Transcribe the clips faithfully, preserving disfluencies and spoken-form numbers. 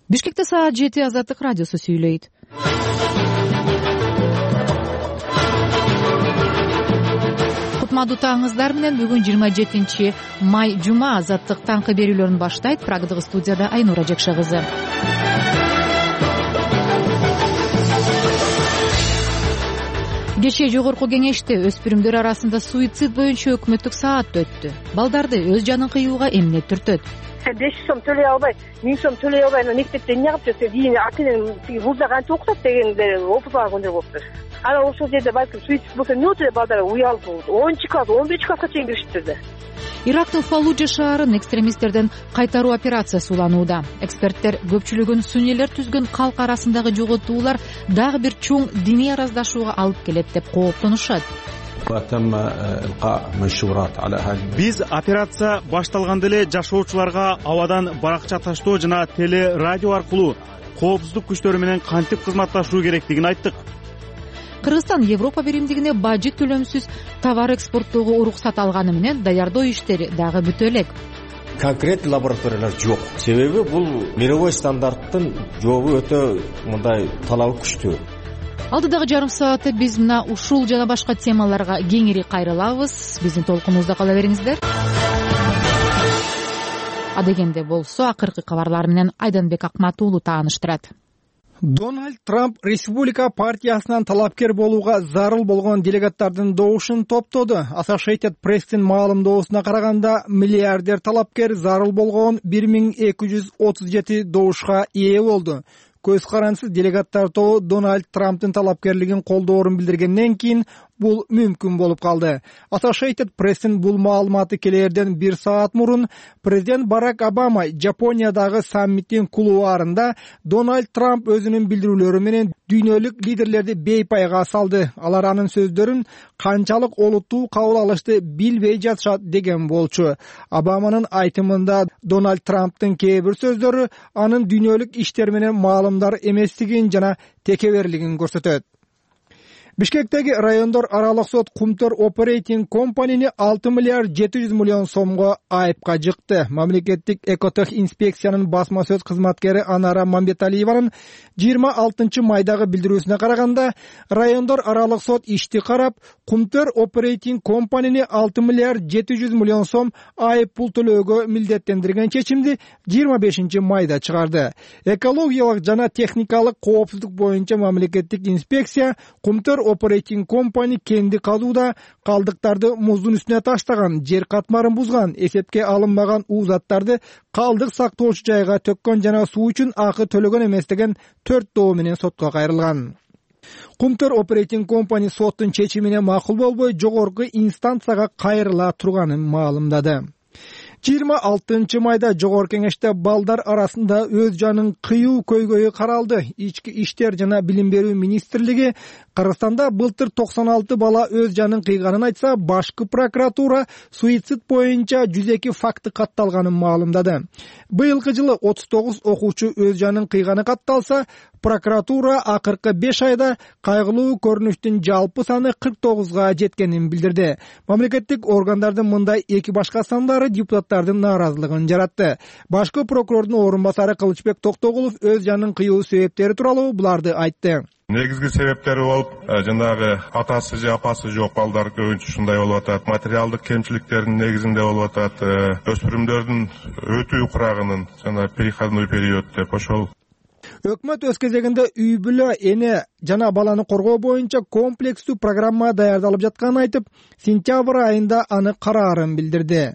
Бишкекте саат жети. Азаттык радиосу сүйлөйт. Кутмандуу таңыңыздар менен бүгүн жыйырма жетинчи май жума. Азаттык таңкы берүүлөрүн баштайт. Прагдагы студияда Айнура Жакша кызы. Кечээ жогорку кеңеште өспүрүмдөр арасында суицид боюнча өкмөттүк саат өттү. Балдарды өз жанын кыюуга эмне түртөт? беш сом төлөй албай, миң сом төлөй албай мектепте эмне кылып жүрсө, кийин ата-эне вузда кантип окутат дегенде опуткандай болуптур. Анан ошол жерде балким суицид болсо эмне болот эле, балдар уялып онунчу класс, он бешинчи класска чейин киришиптир да. Ирактын Фаллужа шаарын экстремисттерден кайтаруу операциясы уланууда. Эксперттер көпчүлүгүн суннилер түзгөн калк арасындагы жоготуулар дагы бир чоң диний араздашууга алып келет деп кооптонушат. Биз операция башталганда эле жашоочуларга абадан баракча таштоо жана теле радио аркылуу коопсуздук күчтөрү менен кантип кызматташуу керектигин айттык. Кыргызстан Европа биримдигине бажы төлөмсүз товар экспорттоого уруксат алганы менен даярдоо иштери дагы бүтө элек. Конкрет лабораториялар жок. Себеби бул мировой стандарттын жобу өтө мындай талабы күчтүү. Алдыдагы жарым саатта биз мына ушул жана башка темаларга кеңири кайрылабыз. Биздин толкунубузда кала бериңиздер. Адегенде болсо акыркы кабарлар менен Айданбек Акматуулу тааныштырат. Дональд Трамп Республика партиясынан талапкер болууга зарыл болгон делегаттардын добушун топтоду. Associated Press'тин маалымдоосуна караганда, миллиардер талапкер зарыл болгон бир миң эки жүз отуз жети добушка ээ болду. Көз карансыз делегаттар тобу Дональд Трамптын талапкерлигин колдоорун билдиргенден кийин бул мүмкүн болуп калды. Associated Press'тин бул маалыматы келерден бир саат мурун президент Барак Обама Жапониядагы саммиттин кулуарында Дональд Трамп өзүнүн билдирүүлөрү менен дүйнөлүк лидерлерди бейпайга салды. Алар анын сөздөрүн канчалык олуттуу кабыл алышты билбей жатышат деген болчу. Обаманын айтымында Дональд Трамптын кээ бир сөздөрү анын дүйнөлүк иштер менен маалымдар эместигин жана текеберлигин көрсөтөт. Бишкектеги райондор аралык сот Кумтөр Operating Company'ни алты миллиард жети жүз миллион сомго айыпка жыкты. Мамлекеттик экотех инспекциянын басма сөз кызматкери Анара Мамбеталиеванын жыйырма алтынчы майдагы билдирүүсүнө караганда, райондор аралык сот ишти карап, Кумтөр Operating Company'ни алты миллиард жети жүз миллион сом айып пул төлөөгө милдеттендирген чечимди жыйырма бешинчи майда чыгарды. Экологиялык жана техникалык коопсуздук боюнча мамлекеттик инспекция Кумтөр Operating Company кенди казууда калдыктарды муздун үстүнө таштаган, жер катмарын бузган, эсепке алынбаган уузаттарды калдык сактоочу жайга төккөн жана суу үчүн акы төлөгөн эмес деген төрт доо менен сотко кайрылган. Кумтөр Operating Company соттун чечимине макул болбой жогорку инстанцияга кайрыла турганын маалымдады. жыйырма алтынчы майда жогорку кеңеште балдар арасында өз жанын кыюу көйгөйү каралды. Ички иштер жана билим берүү министрлиги Кыргызстанда былтыр токсон алты бала өз жанын кыйганын айтса, башкы прокуратура суицид боюнча жүз эки факты катталганын маалымдады. Быйылкы жылы отуз тогуз окуучу өз жанын кыйганы катталса, прокуратура акыркы беш айда кайгылуу көрүнүштүн жалпы саны кырк тогузга жеткенин билдирди. Мамлекеттик органдардын мындай эки башка сандары депутаттардын нааразылыгын жаратты. Башкы прокурордун орун басары Кылычбек Токтогулов өз жанын кыюу себептери тууралуу буларды айтты. Негизги себептери болуп, жанагы атасы же апасы жок балдар көбүнчө ушундай болуп атат. Материалдык кемчиликтердин негизинде болуп атат. Өспүрүмдөрдүн өтүү курагынын жана переходной период деп ошол. Өкмөт өз кезегинде үй бүлө, эне жана баланы коргоо боюнча комплекстүү программа даярдалып жатканын айтып, сентябрь айында аны караарын билдирди.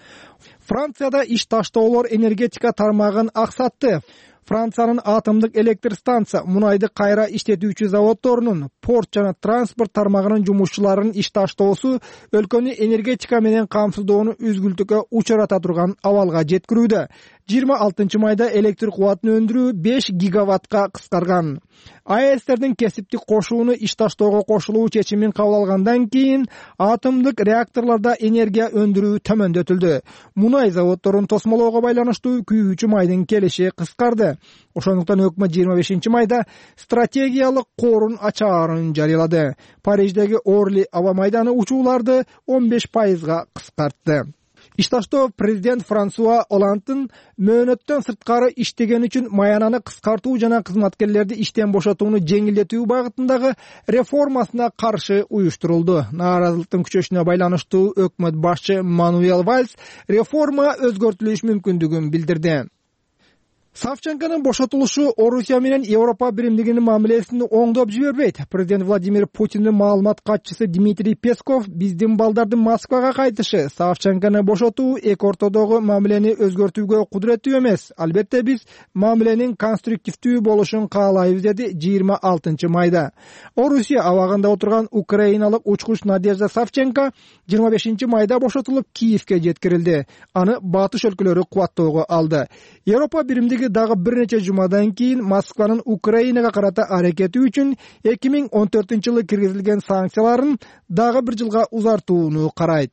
Францияда иш таштоолор энергетика тармагын аксатты. Франциянын атомдук электр станция, мунайды кайра иштетүүчү заводдорунун, порт жана транспорт тармагынын жумушчуларынын иш таштоосу өлкөнү энергетика менен камсыздоону үзгүлтүккө учурата турган абалга жеткирүүдө. жыйырма алтынчы майда электр кубатын өндүрүү беш гигаваттка кыскарган. АЭСтердин кесиптик кошууну иш таштоого кошулуу чечимин кабыл алгандан кийин атомдук реакторлордо энергия өндүрүү төмөндөтүлдү. Мунай заводдорун тосмолоого байланыштуу күйүүчү майдын келиши кыскарды. Ошондуктан өкмөт жыйырма бешинчи майда стратегиялык корун ачаарын жарыялады. Париждеги Орли аба майданы учууларды он беш пайызга кыскартты. Иш таштоо президент Франсуа Олландтын мөөнөттөн сырткары иштеген үчүн маянаны кыскартуу жана кызматкерлерди иштен бошотууну жеңилдетүү багытындагы реформасына каршы уюштурулду. Нааразылыктын күчөшүнө байланыштуу өкмөт башчы Мануэл Вальс реформа өзгөртүлүш мүмкүндүгүн билдирди. Савченконун бошотулушу Орусия менен Европа биримдигинин мамилесин оңдоп жибербейт. Президент Владимир Путиндин маалымат катчысы Дмитрий Песков биздин балдардын Москвага кайтышы Савченкону бошотуу эки ортодогу мамилени өзгөртүүгө кудуреттүү эмес. Албетте биз мамиленин конструктивдүү болушун каалайбыз, деди жыйырма алтынчы майда. Орусия абагында отурган украиналык учкуч Надежда Савченко жыйырма бешинчи майда бошотулуп Киевге жеткирилди. Аны батыш өлкөлөрү кубаттоого алды. Европа биримдиги дагы бир нече жумадан кийин Москванын Украинага карата аракети үчүн эки миң он төртүнчү жылы киргизилген санкцияларын дагы бир жылга узартууну карайт.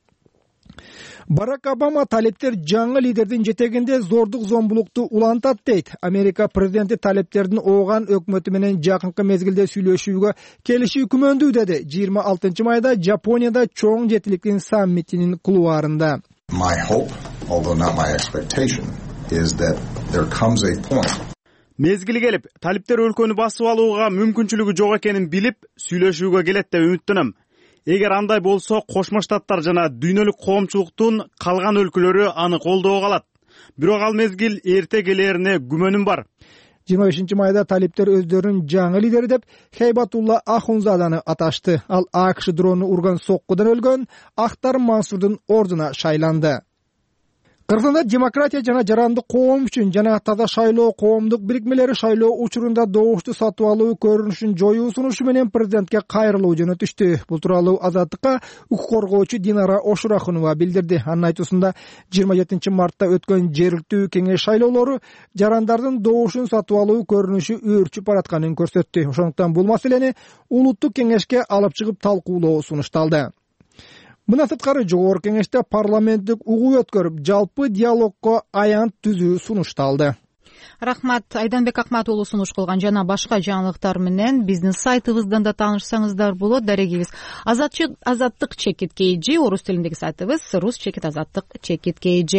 Барак Обама талептер жаңы лидердин жетегинде зордук зомбулукту улантат дейт. Америка президенти талептердин ооган өкмөтү менен жакынкы мезгилде сүйлөшүүгө келишүү күмөндүү, деди жыйырма алтынчы майда Жапонияда чоң жетиликтин саммитинин кулуарында. My hope, although not my expectation, is that there comes a point. Мезгили келип, талиптер өлкөнү басып алууга мүмкүнчүлүгү жок экенин билип, сүйлөшүүгө келет деп үмүттөнөм. Эгер андай болсо, Кошмо Штаттар жана дүйнөлүк коомчулуктун калган өлкөлөрү аны колдоого алат. Бирок ал мезгил эрте келерине күмөнүм бар. жыйырма бешинчи майда талиптер өздөрүнүн жаңы лидери деп Хейбатулла Ахунзаданы аташты. Ал АКШ дрону урган соккудан өлгөн Ахтар Мансурдун ордуна шайланды. Кыргызстанда демократия жана жарандык коом үчүн жана таза шайлоо коомдук бирикмелери шайлоо учурунда добушту сатып алуу көрүнүшүн жоюу сунушу менен президентке кайрылуу жөнөтүштү. Бул тууралуу Азаттыкка укук коргоочу Динара Ошурахунова билдирди. Анын айтуусунда жыйырма жетинчи мартта өткөн жергиликтүү кеңеш шайлоолору жарандардын добушун сатып алуу көрүнүшү өөрчүп баратканын көрсөттү. Ошондуктан бул маселени улуттук кеңешке алып чыгып талкуулоо сунушталды. Мына сырткары жогорку кеңеште парламенттик угуу өткөрүп, жалпы диалогко аянт түзүү сунушталды. Рахмат, Айданбек Акмат уулу сунуш кылган жана башка жаңылыктар менен биздин сайтыбыздан да таанышсаңыздар болот. Дарегибиз Азаттык чекит kg, орус тилиндеги сайтыбыз рус чекит азаттык чекит kg.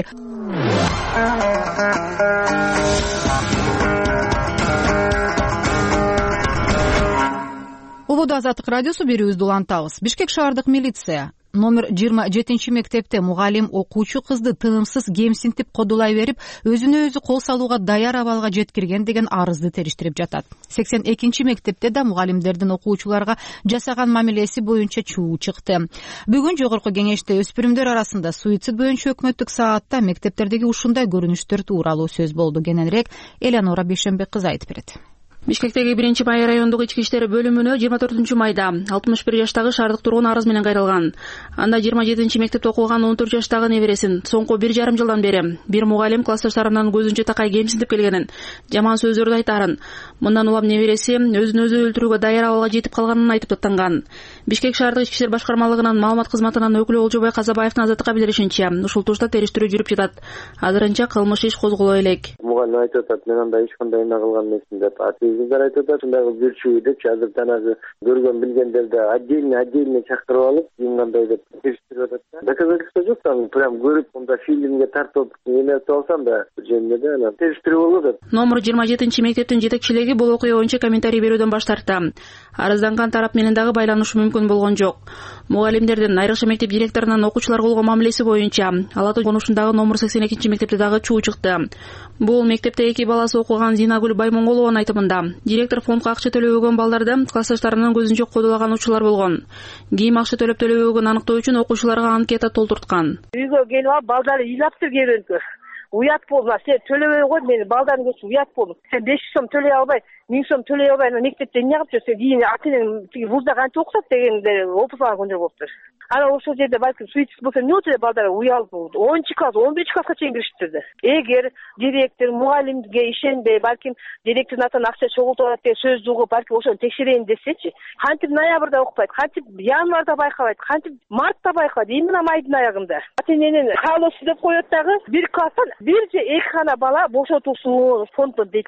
Убуду Азаттык радиосу берүүбүздү улантабыз. Бишкек шаардык милиция номер жыйырма жетинчи мектепте мугалим окуучу кызды тынымсыз кемсинтип кодулай берип, өзүнө өзү кол салууга даяр абалга жеткирген деген арызды териштирип жатат. сексен экинчи мектепте да мугалимдердин окуучуларга жасаган мамилеси боюнча чуу чыкты. Бүгүн жогорку кеңеште өспүрүмдөр арасында суицид боюнча өкмөттүк саатта мектептердеги ушундай көрүнүштөр тууралуу сөз болду. Кененирээк Элеонора Бейшенбек кызы айтып берет. Бишкектеги биринчи май райондук ички иштер бөлүмүнө жыйырма төртүнчү майда алтымыш бир жаштагы шаардык тургун арыз менен кайрылган. Анда жыйырма жетинчи мектепте окуган он төрт жаштагы небересин соңку бир жарым жылдан бери бир мугалим классташтарынан көзүнчө такай кемсинтип келгенин, жаман сөздөрдү айтаарын, мындан улам небереси өзүн өзү өлтүрүүгө даяр абалга жетип калганын айтып даттанган. Бишкек шаардык ички иштер башкармалыгынын маалымат кызматынын өкүлү Олжобай Казабаевдин Азаттыкка билдиришинче, ушул турушта териштирүү жүрүп жатат. Азырынча кылмыш иш козголо элек. Мугалим айтып атат, мен андай эч кандай эмне кылган эмесмин деп. Атыгыздар айтып атат, жүрчү деп жазып жанагы көргөн билгендерди отдельно отдельно чакырып алып, кандай деп териштирип атат. Доказательство жок, там прям көрүп, мында фильмге тартып эмесип алсам да, жемде да анан териштирүү болуп атат. Номер жыйырма жетинчи мектептин жетекчилиги бул окуя боюнча комментарий берүүдөн баш тартты. Арызданган тарап менен дагы байланышуу мүмкүн болгон жок. Мугалимдердин айрыкча мектеп директорунун окуучуларга болгон мамилеси боюнча Ала Тоо конушундагы номер сексен экинчи мектепте дагы чуу чыкты. Бул мектепте эки баласы окуган Зинагүл Баймоңголованын айтымында директор фондко акча төлөбөгөн балдарды классташтарынын көзүнчө кодулаган учурлар болгон. Кийим акча төлөп төлөбөгөнүн аныктоо үчүн окуучуларга анкета толтурткан. Үйгө келип алып балдары ыйлаптыр келгенке. Уят болду. Сен төлөбөй кой, мен балдарын көрүп уят болдум. Сен беш жүз сом төлөй албай, миң сом төлөй албай мектепте эмне кылып жүрсөң, кийин атенең вузда канча окутат дегенде опусалган күндөр болуптур. Ана ошол жерде балким суицид болсо эмне болот эле балдар уялып, онунчу класс, он биринчи класска чейин киришиптир. Эгер директор мугалимге ишенбей, балким директордун атынан акча чогултуп атат деген сөздү угуп, балким ошону текшерейин десечи, кантип ноябрда окупайт, кантип январда байкабайт, кантип мартта байкабайт, именно майдын аягында. Атененин каалоосу деп коет дагы, бир класстан бир же эки гана бала бошотулсун фонддон дейт экен да.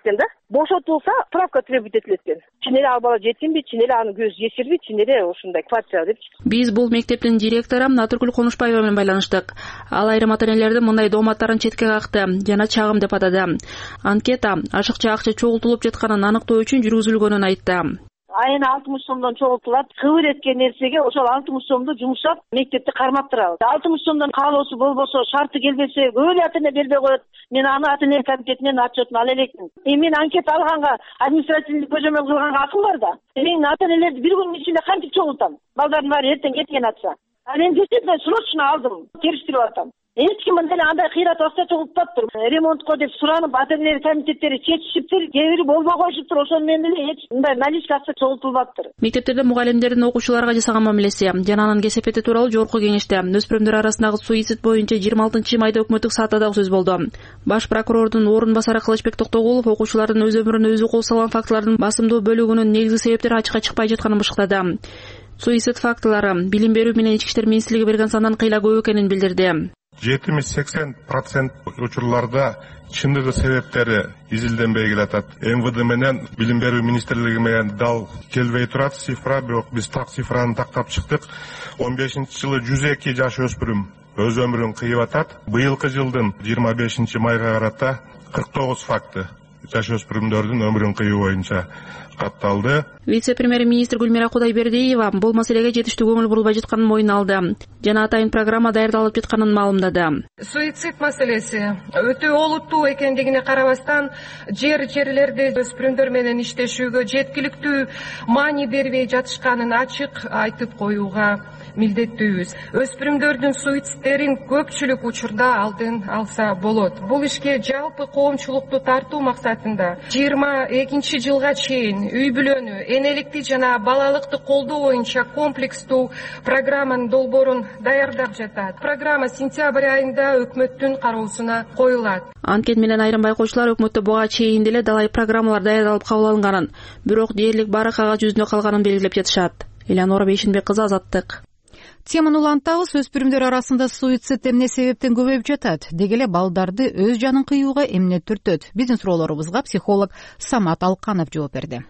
бошотулса справка требует этилет экен. Чын эле ал бала жетимби, чын эле анын көзү жесирби, чын эле ушундай квартира депчи. Биз бул мектептин директору Натургүл Конушбаева менен байланыштык. Ал айрым ата-энелердин мындай дооматтарын четке какты жана чагым деп атады. Анкета ашыкча акча чогултулуп жатканын аныктоо үчүн жүргүзүлгөнүн айтты. Айына алтымыш сомдон чогултулат. Кыбыр эткен нерсеге ошол алтымыш сомду жумшап мектепти кармап турабыз. алтымыш сомдон каалоосу болбосо, шарты келбесе, көп эле ата-эне бербей коет. Мен аны ата-эне комитетинен отчетун ала элекмин. Эми мен анкета алганга, административдик көзөмөл кылганга акыл бар да. Мен ата-энелерди бир күнүн ичинде кантип чогултам? Балдардын баары эртең кеткен атса. А мен действительно срочно алдым, териштирип атам. Эч ким деле андай кыйрат акча чогултпаптыр. Ремонтко деп суранып, ата-энелер комитеттери чечишиптир, кээ бири болбой коюшуптур. Ошону менен деле эч мындай наличка акча чогултулбаптыр. Мектептерде мугалимдердин окуучуларга жасаган мамилеси жана анын кесепети тууралуу жогорку кеңеште өспүрүмдөр арасындагы суицид боюнча жыйырма алтынчы майда өкмөттүк саатта дагы сөз болду. Баш прокурордун орун басары Кылычбек Токтогулов окуучулардын өз өмүрүнө өзү кол салган фактылардын басымдуу бөлүгүнүн негизги себептери ачыкка чыкпай жатканын бышыктады. Суицид фактылары билим берүү менен ички иштер министрлиги берген сандан кыйла көп экенин билдирди. жетимиш сексен процент учурларда чындыгы себептери изилденбей келатат. эм вэ дэ менен билим берүү министрлиги менен дал келбей турат цифра, бирок биз так цифраны тактап чыктык. он бешинчи жылы жүз эки жаш өспүрүм өз өмүрүн кыйып атат. Быйылкы жылдын жыйырма бешинчи майга карата кырк тогуз факты жаш өспүрүмдөрдүн өмүрүн кыйуу боюнча катталды. Вице-премьер-министр Гүлмира Кудайбердиева бул маселеге жетиштүү көңүл бурулбай жатканын мойнуна алды жана атайын программа даярдалып жатканын маалымдады. Суицид маселеси өтө олуттуу экендигине карабастан жер жерлерде өспүрүмдөр менен иштешүүгө жеткиликтүү маани бербей жатышканын ачык айтып коюуга милдеттүүбүз. Өспүрүмдөрдүн суицидтерин көпчүлүк учурда алдын алса болот. Бул ишке жалпы коомчулукту тартуу максатында жыйырма экинчи жылга чейин үй бүлөнү, энеликти жана балалыкты колдоо боюнча комплекстүү программанын долбоорун даярдап жатат. Программа сентябрь айында өкмөттүн кароосуна коюлат. Анткени менен айрым байкоочулар өкмөттө буга чейин деле далай программалар даярдалып кабыл алынганын, бирок дээрлик баары кагаз жүзүндө калганын белгилеп жатышат. Элеонора Бейшенбек кызы, Азаттык. Теманы улантабыз. Өспүрүмдөр арасында суицид эмне себептен көбөйүп жатат? Деги эле балдарды өз жанын кыюуга эмне түртөт? Биздин суроолорубузга психолог Самат Алканов жооп берди.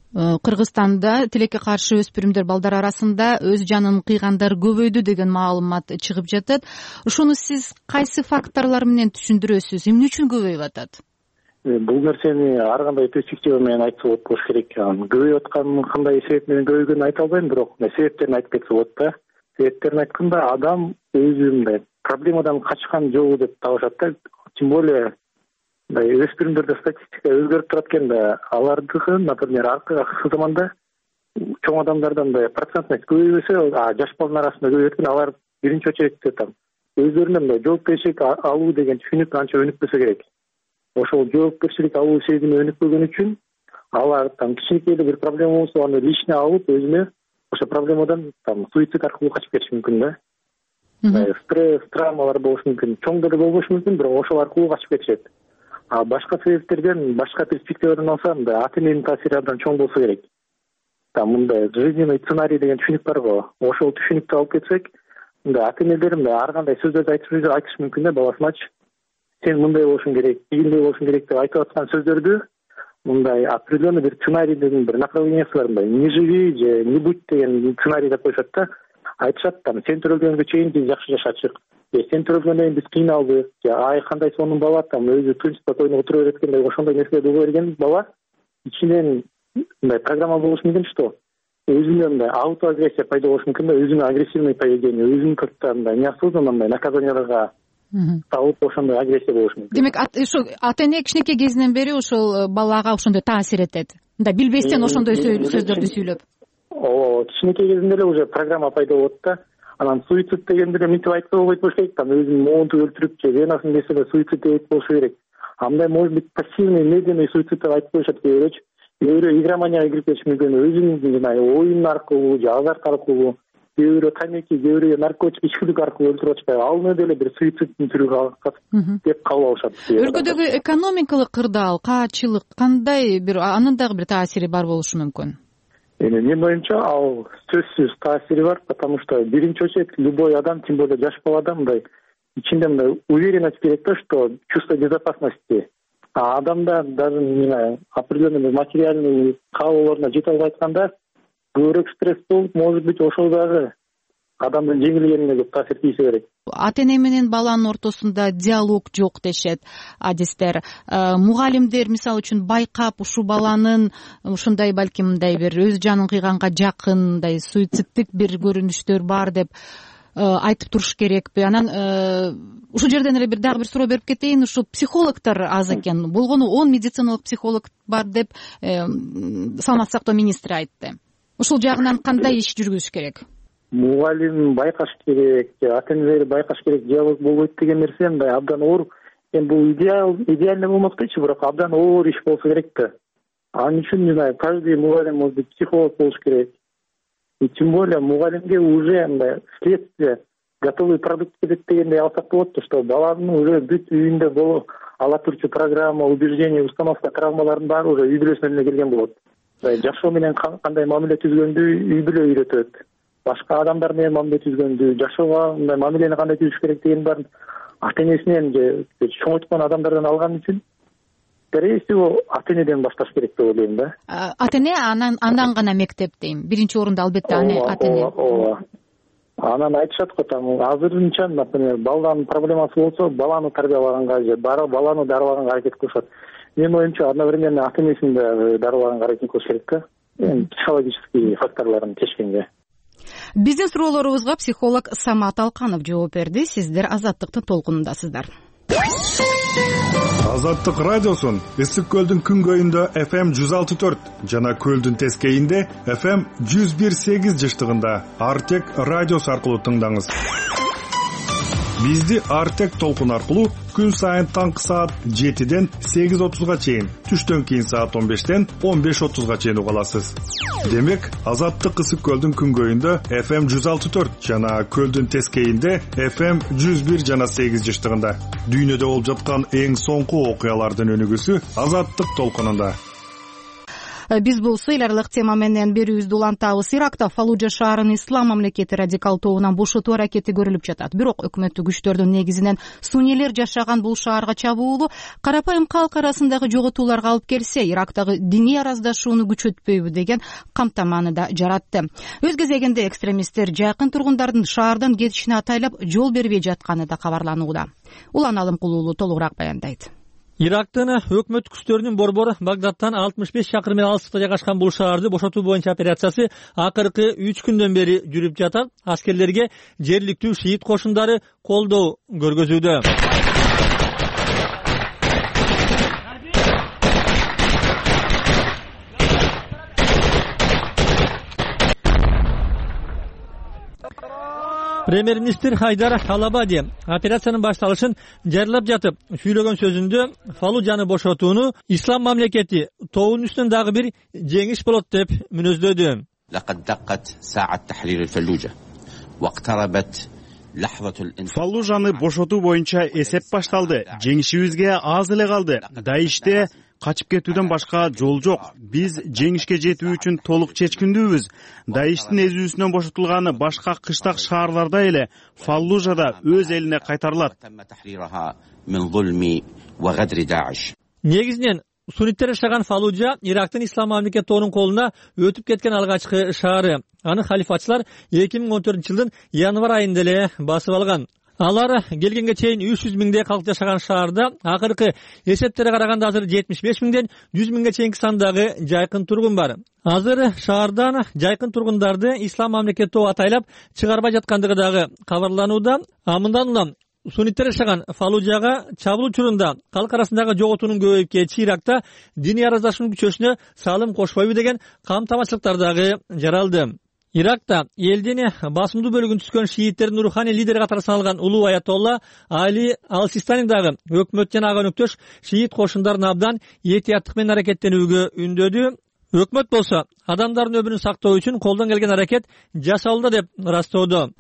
Кыргызстанда тилекке каршы өспүрүмдөр балдар арасында өз жанын кыйгандар көбөйдү деген маалымат чыгып жатат. Ушуну сиз кайсы факторлор менен түшүндүрөсүз? Эмне үчүн көбөйүп атат? Бул нерсени ар кандай перспектива менен айтса болот болуш керек. Көбөйүп атканын кандай себеп менен көбөйгөнүн айта албайм, бирок себептерин айтып кетсе болот да. Себептерин айтканда, адам өзүндөй проблемадан качкан жолу деп табышат да. Тем более өспүрүмдөрдө статистика өзгөрүп турат экен да. Алардыкы, например, аркы заманда чоң адамдардан да процентность көбөйбөсө, а жаш балдын арасында көбөйөт экен. Алар биринчи очередте там өздөрүнөн да жоопкерчилик алуу деген түшүнүк анча өнүкпөсө керек. Ошол жоопкерчилик алуу сезими өнүкпөгөн үчүн алар там кичинекей бир проблема болсо аны лично алып өзүнө ошо проблемадан там суицид аркылуу качып кетиш мүмкүн да. Стресс, травмалар болушу мүмкүн, чоң деле болбошу мүмкүн, бирок ошол аркылуу качып кетишет. А башка себептерден, башка перспективадан алсам да ата-эненин таасири абдан чоң болсо керек. Там мындай жизненный сценарий деген түшүнүк бар го. Ошол түшүнүктү алып кетсек, мындай ата-энелер мындай ар кандай сөздөрдү айтып айтыш мүмкүн да баласыначы. Сен мындай болушуң керек, тигиндей болушуң керек деп айтып аткан сөздөрдү мындай определенный бир сценарийдин бир направлениясы бар, мындай не живи же не будь деген сценарий деп коюшат да. Айтышат там сен төрөлгөнгө чейин биз жакшы жашачык, же сен төрөлгөндөн кийин биз кыйналдык, же ай кандай сонун бала там өзү тынч спокойно отура берет экен деп ошондой нерселерди уга берген бала ичинен мындай программа болушу мүмкүн что өзүнө мындай аутоагрессия пайда болушу мүмкүн да, өзүнө агрессивный поведение, өзүнүн кыркта мындай неосознанно мындай наказанияларга талып ошондой агрессия болушу мүмкүн. Демек ушу ата-эне кичинекей кезинен бери ошол балага ошондой таасир этет. Мындай билбестен ошондой сөздөрдү сүйлөп. О, кичинекей кезинде эле уже программа пайда болот да. Анан суицид дегенде эле мынтип айтса болбойт болуш керек, там өзүнүн моонтуп өлтүрүп же венасын кесип эле суицид деп болушу керек. А мындай может быть пассивный, медленный суицид деп айтып коюшат кээ бирөө. Игроманияга кирип кетиш мүмкүн, өзүнүн жана оюн аркылуу же азарт аркылуу, кээ бирөө тамеки, кээ бирөө наркотик ичкилик аркылуу өлтүрүп атышпайбы, ал деле бир суициддин түрү деп кабыл алышат. Өлкөдөгү экономикалык кырдаал, каачылык кандай бир анын дагы бир таасири бар болушу мүмкүн? Эми менин оюмча ал сөзсүз таасири бар, потому что биринчи очередь любой адам, тем более жаш балада мындай ичинде мындай уверенность керек да, что чувство безопасности. адамдар даже определенный материальный каалоолоруна жете албай атканда көбүрөөк стресс болуп, может быть, ошол дагы адамдын жеңилгенине көп таасир тийсе керек. Ата эне менен баланын ортосунда диалог жок дешет адистер. Мугалимдер мисалы үчүн байкап ушул баланын ушундай балким мындай бир өз жанын кыйганга жакын, мындай суицидтик бир көрүнүштөр бар деп айтып туруш керекпи? Анан ушул жерден эле бир дагы бир суроо берип кетейин. Ушул психологдор аз экен. Болгону он медициналык психолог бар деп саламаттык сактоо министри айтты. Ушул жагынан кандай иш жүргүзүш керек? Мугалим байкаш керек, ата энелер байкаш керек, диалог болбойт деген нерсе мындай абдан оор. Эми бул идеал, идеально болмоктойчу, бирок абдан оор иш болсо керек да. Анын үчүн не знаю, каждый мугалим может быть психолог болуш керек. И тем более мугалимге уже мындай следствие готовый продукт керек дегендей алсак болот да, что баланын уже бүт үйүндө боло ала турчу программа, убеждение, установка, травмалардын баары уже үй бүлөсүнө келген болот. Жашоо менен кандай мамиле түзгөндү үй бүлө үйрөтөт. Башка адамдар менен мамиле түзгөндү, жашоого мындай мамилени кандай түзүш керек деген баарын ата энесинен же чоңойткон адамдардан алган үчүн скорее всего ата энеден башташ керек деп ойлойм да. Ата эне анан андан гана мектеп дейм. Биринчи орунда албетте ата эне. Ооба. Анан айтышат го там азырынча, например, баланын проблемасы болсо, баланы тарбиялаганга же баланы дарылаганга аракет кылышат. Менин оюмча одновременно ата энесин да дарылаганга аракет кылыш керек да. Психологический факторлорун чечкенге. Биздин суроолорубузга психолог Самат Алканов жооп берди. Сиздер Азаттыктын толкунундасыздар. Азаттык радиосун Ысык көлдүн күнгөйүндө эф эм жүз алты төрт жана көлдүн тескейинде эф эм жүз бир сегиз жыштыгында Артек радиосу аркылуу тыңдаңыз. Бизди Артек толкун аркылуу күн сайын таңкы саат жетиден сегиз отузга чейин, түштөн кийин саат он бештен он беш отузга чейин уга аласыз. Демек, Азаттык Ысык көлдүн күнгөйүндө эф эм жүз алты төрт жана көлдүн тескейинде эф эм жүз бир жана сегиз жыштыгында. Дүйнөдө болуп жаткан эң соңку окуялардын өнүгүүсү Азаттык толкунунда. Биз бул эл аралык тема менен берүүбүздү улантабыз. Иракта Фаллужа шаарын ислам мамлекети радикал тобунан бошотуу аракети көрүлүп жатат. Бирок өкмөттүк күчтөрдүн негизинен суннийлер жашаган бул шаарга чабуулу карапайым калк арасындагы жоготууларга алып келсе, Ирактагы диний араздашууну күчөтпөйбү деген камтаманы да жаратты. Өз кезегинде экстремисттер жакын тургундардын шаардан кетишине атайлап жол бербей жатканы да кабарланууда. Улан Алымкулуулу толугураак баяндайт. Ирактын өкмөт күчтөрүнүн борбору Багдадтан алтымыш беш чакырым алыстыкта жайгашкан бул шаарды бошотуу боюнча операциясы акыркы үч күндөн бери жүрүп жатат. Аскерлерге жергиликтүү шиит кошундары колдоо көргөзүүдө. Премьер-министр Хайдар Алабади операциянын башталышын жарыялап жатып сүйлөгөн сөзүндө Фаллужаны бошотууну ислам мамлекети тобунун үстүнөн дагы бир жеңиш болот деп мүнөздөдү. Фаллужаны бошотуу боюнча эсеп башталды. Жеңишибизге аз эле калды. Даиште качып кетүүдөн башка жол жок. Биз жеңишке жетүү үчүн толук чечкиндүүбүз. Даиштин эзүүсүнөн бошотулган башка кыштак шаарларда эле Фаллужада өз элине кайтарылат. Негизинен сунниттер жашаган Фаллужа Ирактын ислам мамлекет тобунун колуна өтүп кеткен алгачкы шаары. Аны халифатчылар эки миң он төртүнчү жылдын январь айында эле басып алган. Алар келгенге чейин үч жүз миңдей калк жашаган шаарда акыркы эсептерге караганда азыр жетимиш беш миңден жүз миңге чейинки сандагы жайкын тургун бар. Азыр шаардан жайкын тургундарды ислам мамлекет тобу атайлап чыгарбай жаткандыгы дагы кабарланууда. А мындан улам сунниттер жашаган Фаллужага чабуул учурунда калк арасындагы жоготуунун көбөйүп кетиши Иракта диний араздашуунун күчөшүнө салым кошпойбу деген камтамашылыктар дагы жаралды. Иракта элдин басымдуу бөлүгүн түзгөн шииттердин руханий лидери катары саналган улуу аятолла Али Ал-Систани дагы өкмөт жана ага өнөктөш шиит кошундарын абдан этияттык менен аракеттенүүгө үндөдү. Өкмөт болсо адамдардын өмүрүн сактоо үчүн колдон келген аракет жасалды деп ырастоодо.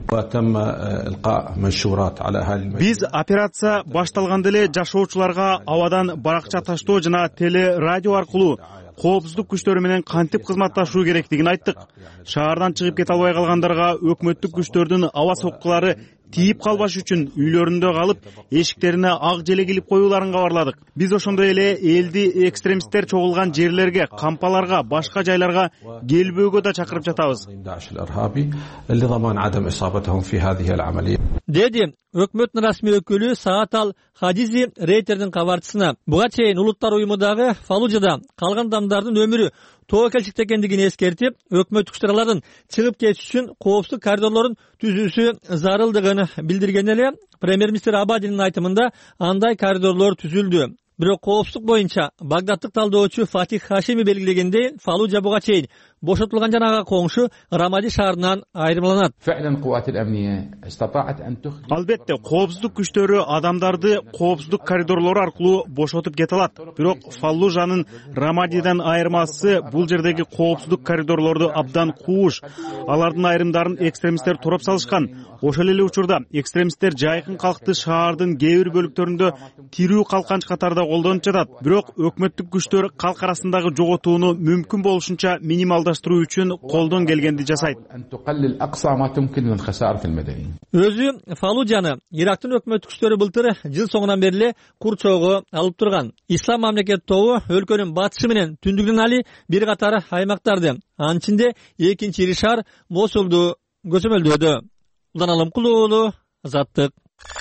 Биз операция башталганда эле жашоочуларга абадан баракча таштоо жана теле радио аркылуу коопсуздук күчтөрү менен кантип кызматташуу керектигин айттык. Шаардан чыгып кете албай калгандарга өкмөттүк күчтөрдүн аба соккулары тийип калбаш үчүн үйлөрүндө калып, эшиктерине ак желек илип коюуларын кабарладык. Биз ошондой эле элди экстремисттер чогулган жерлерге, кампаларга, башка жайларга келбөөгө да чакырып жатабыз, деди өкмөттүн расмий өкүлү Саат ал Хадизи Рейтердин кабарчысына. Буга чейин Улуттар уюмундагы Фаллужада калган адамдардын өмүрү тобокелчикте экендигин эскертип, өкмөт күчтөрүлөрүн чыгып кетиш үчүн коопсуздук коридорлорун түзүүсү зарылдыгын билдирген эле. Премьер-министр Абадинин айтымында андай коридорлор түзүлдү. Бирок коопсуздук боюнча Багдадтык талдоочу Фатих Хашими белгилегендей, Фаллужа буга чейин бошотулган жанага коңшу Рамади шаарынан айырмаланат. Албетте, коопсуздук күчтөрү адамдарды коопсуздук коридорлору аркылуу бошотуп кете алат. Бирок Фаллужанын Рамадиден айырмасы бул жердеги коопсуздук коридорлорду абдан кууш. Алардын айрымдарын экстремисттер туруп салышкан. Ошол эле учурда экстремисттер жайкын калкты шаардын кээ бир бөлүктөрүндө тирүү калканч катарда колдонуп жатат. Бирок өкмөттүк күчтөр калк арасындагы жоготууну мүмкүн болушунча минималдаштыруу үчүн колдон келгенди жасайт. Өзү Фаллужаны Ирактын өкмөттүк күчтөрү былтыр жыл соңунан бери эле курчоого алып турган. Ислам мамлекет тобу өлкөнүн батышы менен түндүгүнөн али бир катар аймактарды, анын ичинде экинчи ири шаар Мосулду көзөмөлдөөдө. Улан Алымкулуу уулу, Азаттык.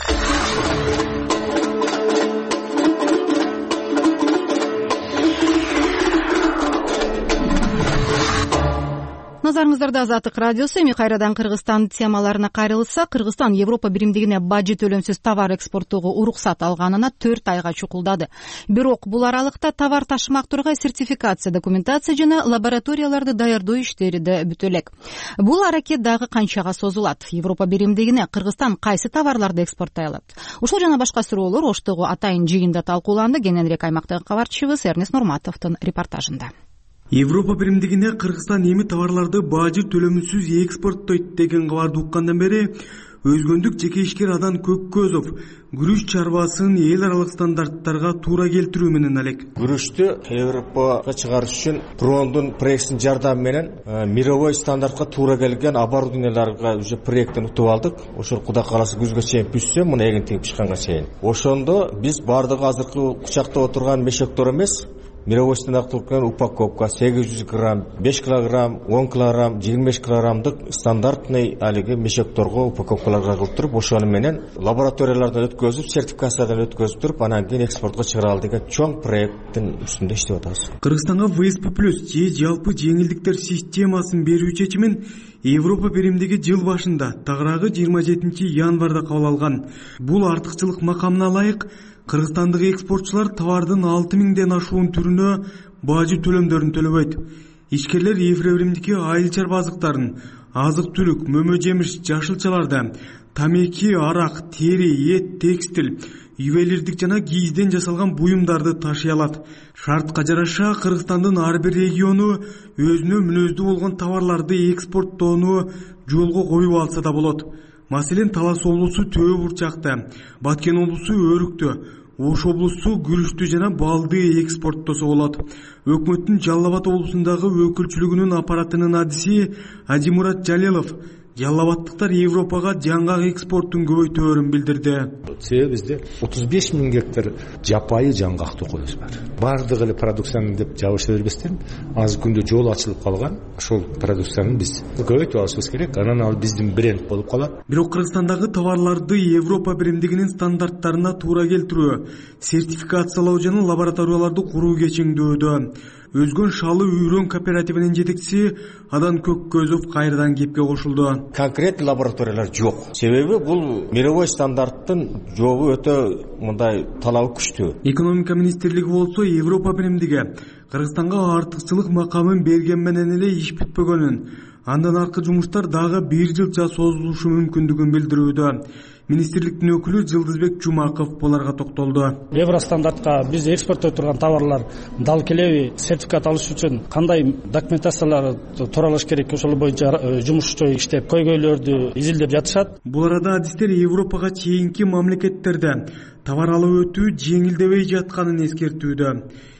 Назарыңыздарда Азаттык радиосу. Эми кайрадан Кыргызстан темаларына кайрылса, Кыргызстан Европа биримдигине бажы төлөмсүз товар экспорттоого уруксат алганына төрт айга чукулдады. Бирок бул аралыкта товар ташымак тургай сертификация, документация жана лабораторияларды даярдоо иштери да бүтө элек. Бул аракет дагы канчага созулат? Европа биримдигине Кыргызстан кайсы товарларды экспорттой алат? Ушул жана башка суроолор Оштогу атайын жыйында талкууланды. Кененирээк аймактагы кабарчыбыз Эрнест Нурматовдун репортажында. Европа биримдигине Кыргызстан эми товарларды бажы төлөмсүз экспорттойт деген кабарды уккандан бери өзгөндүк жеке ишкер Адан Көккөзов күрүч чарбасын эл аралык стандарттарга туура келтирүү менен алек. Күрүчтү Европага чыгарыш үчүн Прондун проектинин жардамы менен мировой стандартка туура келген оборудованияларга уже проекттин утуп алдык. Ошол Кудай кааласа күзгө чейин пүшсө, муну эгинтиги пышканга чейин. Ошондо биз бардыгы азыркы кучакта отурган мешектор эмес, мировой стандарттын упаковка сегиз жүз грамм, беш килограмм, он килограмм, жыйырма беш килограммдык стандартный алиги мешекторго упаковкаларга кылып туруп, ошону менен лабораториялардан өткөзүп, сертификациядан өткөзүп туруп, анан кийин экспортко чыгаралы деген чоң проекттин үстүндө иштеп атабыз. Кыргызстанга вэ эс пэ плюс же жалпы жеңилдиктер системасын берүү чечимин Европа биримдиги жыл башында, тагыраагы жыйырма жетинчи январда кабыл алган. Бул артыкчылык макамына ылайык кыргызстандык экспортчулар товардын алты миңден ашуун түрүнө бажы төлөмдөрүн төлөбөйт. Ишкерлер Европа биримдиги айыл чарба азыктарын, азык-түлүк, мөмө жемиш, жашылчаларды, тамеки, арак, тери, эт, текстил, ювелирдик жана кийизден жасалган буюмдарды ташый алат. Шартка жараша Кыргызстандын ар бир региону өзүнө мүнөздүү болгон товарларды экспорттоону жолго коюп алса да болот. Маселен, Талас облусу Төө бурчакты, Баткен облусу Өрүктү, Ош облусу күрүчтү жана балды экспорттосо болот. Өкмөттүн Жалал Абад облусундагы өкүлчүлүгүнүн аппаратынын адиси Адимурат Жалилов Жалал-Абадтыктар Европага жаңгак экспорттун көбөйтөөрүн билдирди. Себеби бизде отуз беш миң гектар жапайы жаңгак токойбуз бар. Бардык эле продукцияны деп жабыша бербестен, азыр күндө жол ачылып калган. Ошол продукцияны биз көбөйтүп алышыбыз керек. Анан ал биздин бренд болуп калат. Бирок Кыргызстандагы товарларды Европа биримдигинин стандарттарына туура келтирүү, сертификациялоо жана лабораторияларды куруу кечиңдөөдө. Өзгөн шалы үйрөн кооперативинин жетекчиси Адан Көккөзов кайрадан кепке кошулду. Конкрет лабораториялар жок. Себеби бул мировой стандарттын жобу өтө мындай талабы күчтүү. Экономика министрлиги болсо Европа биримдиги Кыргызстанга артыкчылык макамын берген менен эле иш бүтпөгөнүн, андан аркы жумуштар дагы бир жылча созулушу мүмкүндүгүн билдирүүдө. Министрликтин өкүлү Жылдызбек Жумаков буларга токтолду. Евростандартка биз экспорттой турган товарлар дал келеби, сертификат алыш үчүн кандай документациялар тууралаш керек, ошол боюнча жумушчу иштеп, көйгөйлөрдү изилдеп жатышат. Бул арада адистер Европага чейинки мамлекеттерде товар алып өтүү жеңилдебей жатканын эскертүүдө.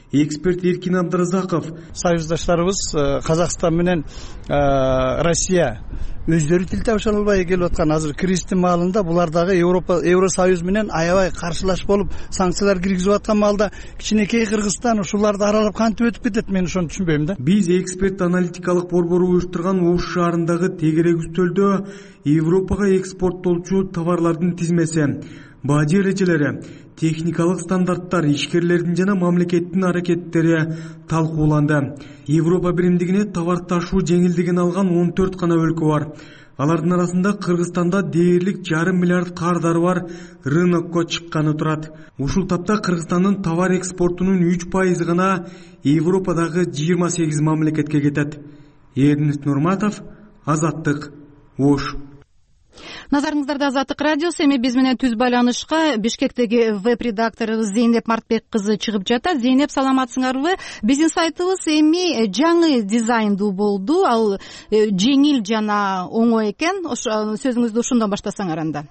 эксперт Эркин Абдыразаков: союздаштарыбыз Казакстан менен Россия өздөрү тил табыша албай келип аткан азыр кризистин маалында булар дагы Европа Евросоюз менен аябай каршылаш болуп санкциялар киргизип аткан маалда кичинекей Кыргызстан ушуларды аралап кантип өтүп кетет, мен ошону түшүнбөйм да. Биз эксперт аналитикалык борбору уюштурган Ош шаарындагы тегерек үстөлдө Европага экспорттолчу товарлардын тизмеси, бажы эрежелери, техникалык стандарттар, ишкерлердин жана мамлекеттин аракеттери талкууланды. Европа биримдигине товар ташуу жеңилдигин алган он төрт гана өлкө бар. Алардын арасында Кыргызстанда дээрлик жарым миллиард кардары бар рынокко чыкканы турат. Ушул тапта Кыргызстандын товар экспортунун үч пайызы гана Европадагы жыйырма сегиз мамлекетке кетет. Эрнест Нурматов, Азаттык, Ош. Назарыңыздарда Азаттык радиосу. Эми биз менен түз байланышка Бишкектеги веб-редакторубуз Зейнеп Мартбек кызы чыгып жатат. Зейнеп, саламатсыңарбы? Биздин сайтыбыз эми жаңы дизайндуу болду. Ал жеңил жана оңой экен. Сөзүңүздү ушундон баштасаңар анда.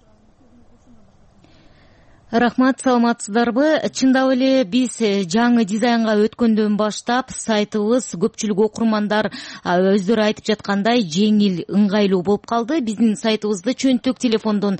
Рахмат, саламатсыздарбы? Чындап эле биз жаңы дизайнга өткөндөн баштап сайтыбыз көпчүлүк окурмандар өздөрү айтып жаткандай жеңил, ыңгайлуу болуп калды. Биздин сайтыбызды чөнтөк телефондон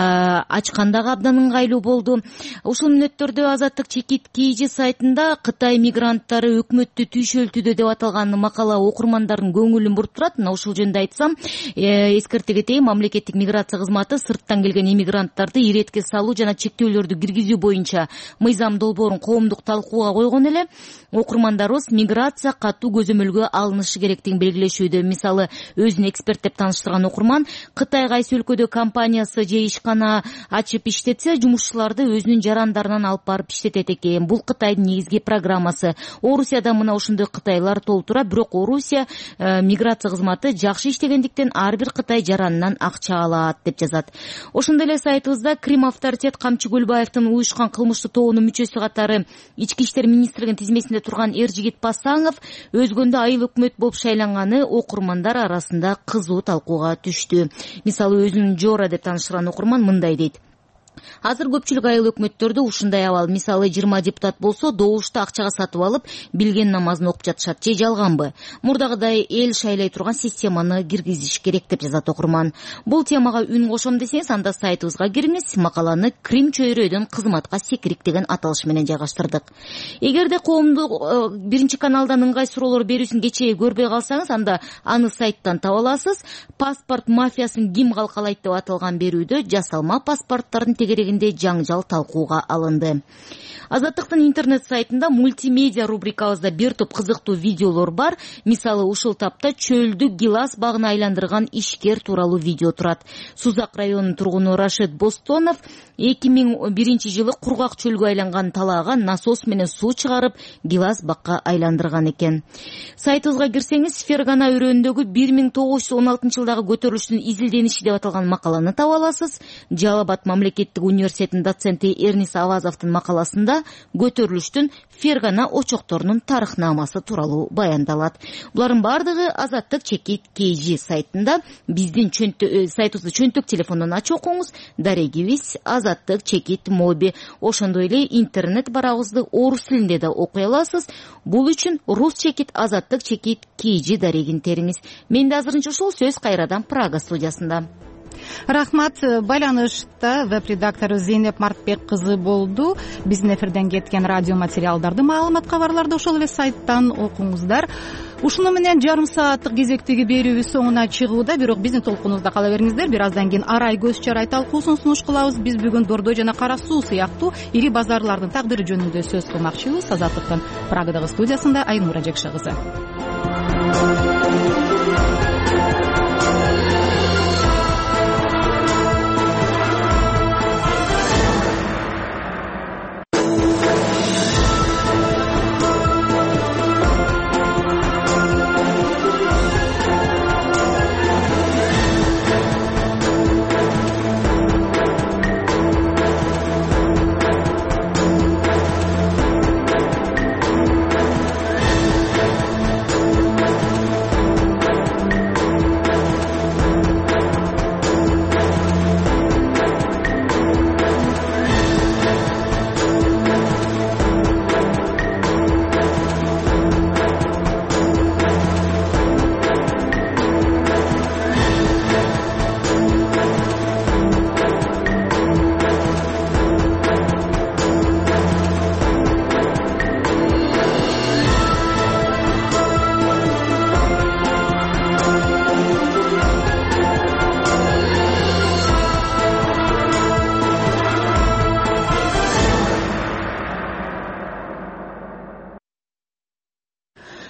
ачкан дагы абдан ыңгайлуу болду. Ушул мүнөттөрдө Азаттык чекит kg сайтында Кытай мигранттары өкмөттү түйшөлтүүдө деп аталган макала окурмандардын көңүлүн буруп турат. Мына ушул жөнүндө айтсам, эскерте кетейин, мамлекеттик миграция кызматы сырттан келген иммигранттарды иретке салуу жана чектөөлөр киргизүү боюнча мыйзам долбоорун коомдук талкууга койгон эле. Окурмандарыбыз миграция катуу көзөмөлгө алынышы керектигин белгилешүүдө. Мисалы, өзүн эксперт деп тааныштырган окурман Кытай кайсы өлкөдө компаниясы же ишкана ачып иштетсе, жумушчуларды өзүнүн жарандарынан алып барып иштетет экен. Бул Кытайдын негизги программасы. Орусияда мына ушундай кытайлар толтура, бирок Орусия миграция кызматы жакшы иштегендиктен ар бир Кытай жаранынан акча алат деп жазат. Ошондой эле сайтыбызда Крим авторитет Камчы Гүлбаевдин уюшкан кылмыштуу тобунун мүчөсү катары Ички иштер министрлигинин тизмесинде турган Эржигит Пасаңов өзгөндө айыл өкмөт болуп шайланганы окурмандар арасында кызуу талкууга түштү. Мисалы, өзүн Жора деп тааныштырган окурман мындай дейт: Азыр көпчүлүк айыл өкмөттөрдө ушундай абал. Мисалы, жыйырма депутат болсо, добушту акчага сатып алып, билген намазын окуп жатышат. Же жалганбы? Мурдагыдай эл шайлай турган системаны киргизиш керек деп жазат окурман. Бул темага үн кошом десеңиз, анда сайтыбызга кириңиз. Макаланы Крим чөйрөдөн кызматка секирик деген аталыш менен жайгаштырдык. Эгерде коомдук биринчи каналдан ыңгай суроолор берүүсүн кечээ көрбөй калсаңыз, анда аны сайттан таба аласыз. Паспорт мафиясын ким калкалайт деп аталган берүүдө жасалма паспорттардын тегерегинде жаңжал талкууга алынды. Азаттыктын интернет сайтында мультимедиа рубрикабызда бир топ кызыктуу видеолор бар. Мисалы, ушул тапта чөлдү гилас багына айландырган ишкер тууралуу видео турат. Сузак районунун тургуну Рашид Бостонов эки миң биринчи жылы кургак чөлгө айланган талаага насос менен суу чыгарып, гилас бакка айландырган экен. Сайтыбызга кирсеңиз, Фергана өрөөнүндөгү бир миң тогуз жүз он алтынчы жылдагы көтөрүлүштүн изилдениши деп аталган макаланы таба аласыз. Жалалабад мамлекеттик университетинин доценти Эрнис Авазовдун макаласында көтөрүлүштүн Фергана очокторунун тарыхнамасы тууралуу баяндалат. Булардын бардыгы Азаттык чекит kg сайтында. Биздин сайтыбызды чөнтөк телефондон ачып окуңуз. Дарегибиз Азаттык чекит моби. Ошондой эле интернет барабызды орус тилинде да окуй аласыз. Бул үчүн рус чекит Азаттык чекит kg дарегин териңиз. Менде азырынча ушул, сөз кайрадан Прага студиясында. Рахмат. Байланышта веб-редактору Зейнеп Мартбек кызы болду. Биздин эфирден кеткен радио материалдарды, маалымат кабарларды ошол эле сайттан окуңуздар. Ушуну менен жарым сааттык кезектеги берүүбүз соңуна чыгууда. Бирок биздин толкунубузда кала бериңиздер. Бир аздан кийин Арай көз чарай талкуусун сунуш кылабыз. Биз бүгүн Дордой жана Кара Суу сыяктуу ири базарлардын тагдыры жөнүндө сөз кылмакчыбыз. Азаттыктын Прагадагы студиясында Айнура Жекше кызы.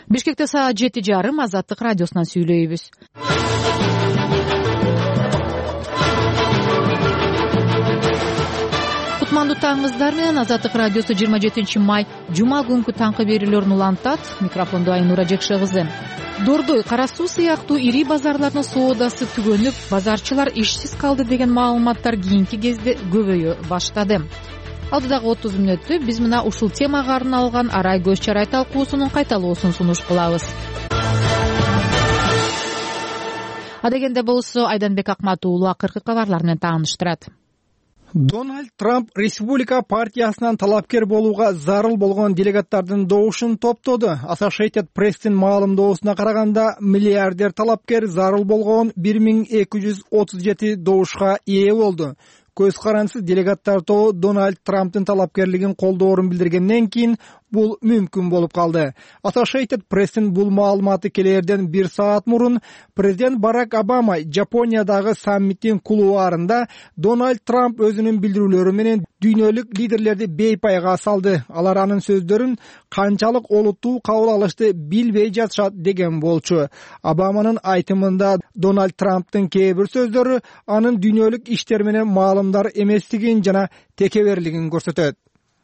Бишкекте саат жети жарым Азаттык радиосунан сүйлөйбүз. Кутмандуу таңыңыздар менен Азаттык радиосу жыйырма жетинчи май жума күнкү таңкы берүүлөрүн улантат. Микрофондо Айнура Жекшегызы. Дордой, Кара суу сыяктуу ири базарлардын соодасы түгөнүп, базарчылар ишсиз калды деген маалыматтар кийинки кезде көбөйө баштады. Алдыдагы отуз мүнөттү биз мына ушул темага арналган Арай көз чарай талкуусунун кайталоосун сунуш кылабыз. Адегенде болсо Айданбек Акмат уулу акыркы кабарлар менен тааныштырат. Дональд Трамп Республика партиясынан талапкер болууга зарыл болгон делегаттардын добушун топтоду. Associated Press'тин маалымдоосуна караганда, миллиардер талапкер зарыл болгон бир миң эки жүз отуз жети добушка ээ болду. Көз карансыз делегаттар тобу Дональд Трамптын талапкерлигин колдоорун билдиргенден кийин бул мүмкүн болуп калды. Associated Press'тин бул маалыматы келерден бир саат мурун президент Барак Обама Жапониядагы саммиттин кулуарында Дональд Трамп өзүнүн билдирүүлөрү менен дүйнөлүк лидерлерди бейпайга салды. Алар анын сөздөрүн канчалык олуттуу кабыл алышты билбей жатышат деген болчу. Обаманын айтымында Дональд Трамптын кээ бир сөздөрү анын дүйнөлүк иштер менен маалымдар эместигин жана текеберлигин көрсөтөт.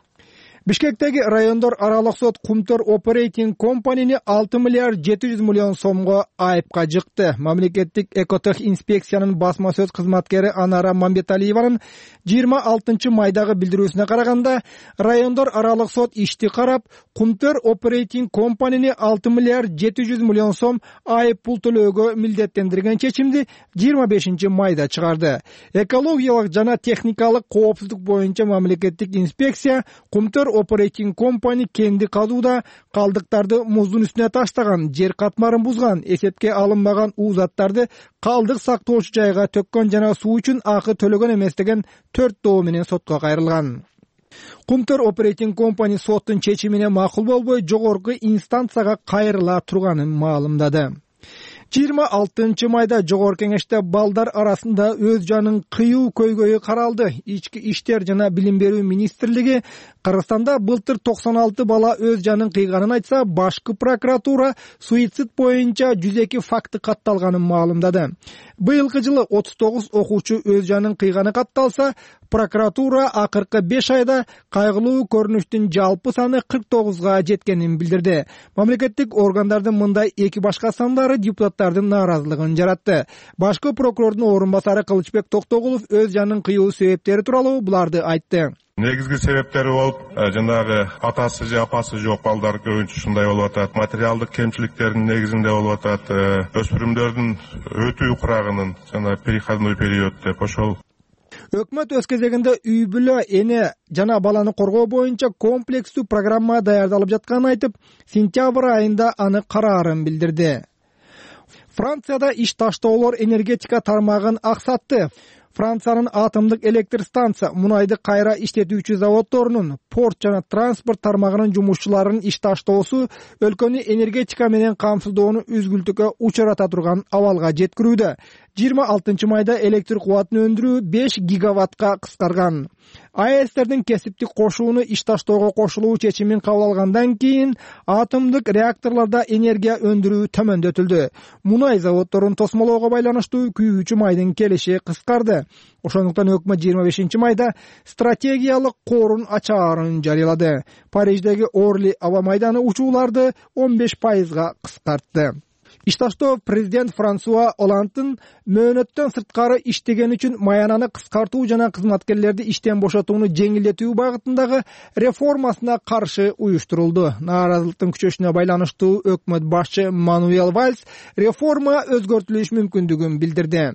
Бишкектеги райондор аралык сот Кумтөр Operating Company'ни алты миллиард жети жүз миллион сомго айыпка жыкты. Мамлекеттик экотех инспекциянын басма сөз кызматкери Анара Мамбеталиеванын жыйырма алтынчы майдагы билдирүүсүнө караганда, райондор аралык сот ишти карап, Кумтөр Operating Company'ни алты миллиард жети жүз миллион сом айып пул төлөөгө милдеттендирген чечимди жыйырма бешинчи майда чыгарды. Экологиялык жана техникалык коопсуздук боюнча мамлекеттик инспекция Кумтөр Operating Company кенди казууда калдыктарды муздун үстүнө таштаган, жер катмарын бузган, эсепке алынбаган уузаттарды калдык сактоочу жайга төккөн жана суу үчүн акы төлөгөн эмес деген төрт доо менен сотко кайрылган. Кумтөр Operating Company соттун чечимине макул болбой жогорку инстанцияга кайрыла турганын маалымдады. жыйырма алтынчы майда жогорку кеңеште балдар арасында өз жанын кыюу көйгөйү каралды. Ички иштер жана билим берүү министрлиги Кыргызстанда былтыр токсон алты бала өз жанын кыйганын айтса, башкы прокуратура суицид боюнча жүз эки факты катталганын маалымдады. Быйылкы жылы отуз тогуз окуучу өз жанын кыйганы катталса, прокуратура акыркы беш айда кайгылуу көрүнүштүн жалпы саны кырк тогузга жеткенин билдирди. Мамлекеттик органдардын мындай эки башка сандары депутаттардын нааразылыгын жаратты. Башкы прокурордун орун басары Кылычбек Токтогулов өз жанын кыюу себептери тууралуу буларды айтты. Негизги себептери болуп, жанагы атасы же апасы жок балдар көбүнчө ушундай болуп атат. Материалдык кемчиликтердин негизинде болуп атат. Өспүрүмдөрдүн өтүү курагынын жана переходной период деп ошол. Өкмөт өз кезегинде үй бүлө, эне жана баланы коргоо боюнча комплекстүү программа даярдалып жатканын айтып, сентябрь айында аны караарын билдирди. Францияда иш таштоолор энергетика тармагын аксатты. Франциянын атомдук электр станция, мунайды кайра иштетүүчү заводдорунун, порт жана транспорт тармагынын жумушчуларынын иш таштоосу өлкөнү энергетика менен камсыздоону үзгүлтүккө учурата турган абалга жеткирүүдө. жыйырма алтынчы майда электр кубатын өндүрүү беш гигаваттка кыскарган. АЭСтердин кесиптик кошууну иш таштоого кошулуу чечимин кабыл алгандан кийин атомдук реакторлордо энергия өндүрүү төмөндөтүлдү. Мунай заводдорун тосмолоого байланыштуу күйүүчү майдын келиши кыскарды. Ошондуктан өкмөт жыйырма бешинчи майда стратегиялык корун ачаарын жарыялады. Париждеги Орли аба майданы учууларды он беш пайызга кыскартты. Ишташтоо президент Франсуа Оландтын мөөнөттөн сырткары иштеген үчүн маянаны кыскартуу жана кызматкерлерди иштен бошотууну жеңилдетүү багытындагы реформасына каршы уюштурулду. Нааразылыктын күчөшүнө байланыштуу өкмөт башчы Мануэл Вальс реформа өзгөртүлүш мүмкүндүгүн билдирди.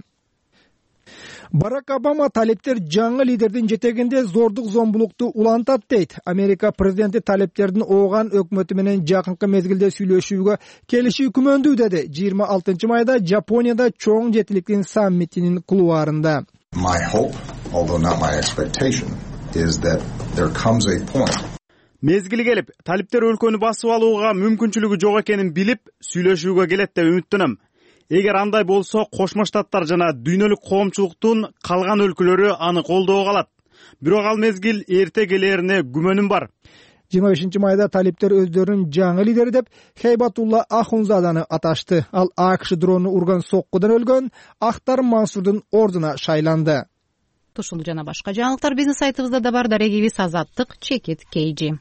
Барак Обама талептер жаңы лидердин жетегинде зордук зомбулукту улантат дейт. Америка президенти талептердин ооган өкмөтү менен жакынкы мезгилде сүйлөшүүгө келишүү күмөндүү деди жыйырма алтынчы майда Жапонияда чоң жетиликтин саммитинин кулуарында. My hope, although not my expectation, is that there comes a point. Мезгили келип, талептер өлкөнү басып алууга мүмкүнчүлүгү жок экенин билип, сүйлөшүүгө келет деп үмүттөнөм. Эгер андай болсо, Кошмо Штаттар жана дүйнөлүк коомчулуктун калган өлкөлөрү аны колдоого алат. Бирок ал мезгил эрте келерине күмөнүм бар. жыйырма бешинчи майда талиптер өздөрүнүн жаңы лидери деп Хейбатулла Ахунзаданы аташты. Ал АКШ дрону урган соккудан өлгөн Ахтар Мансурдун ордуна шайланды. Ушул жана башка жаңылыктар биздин сайтыбызда да бар. Дарегибиз Азаттык Чекит Кейжи.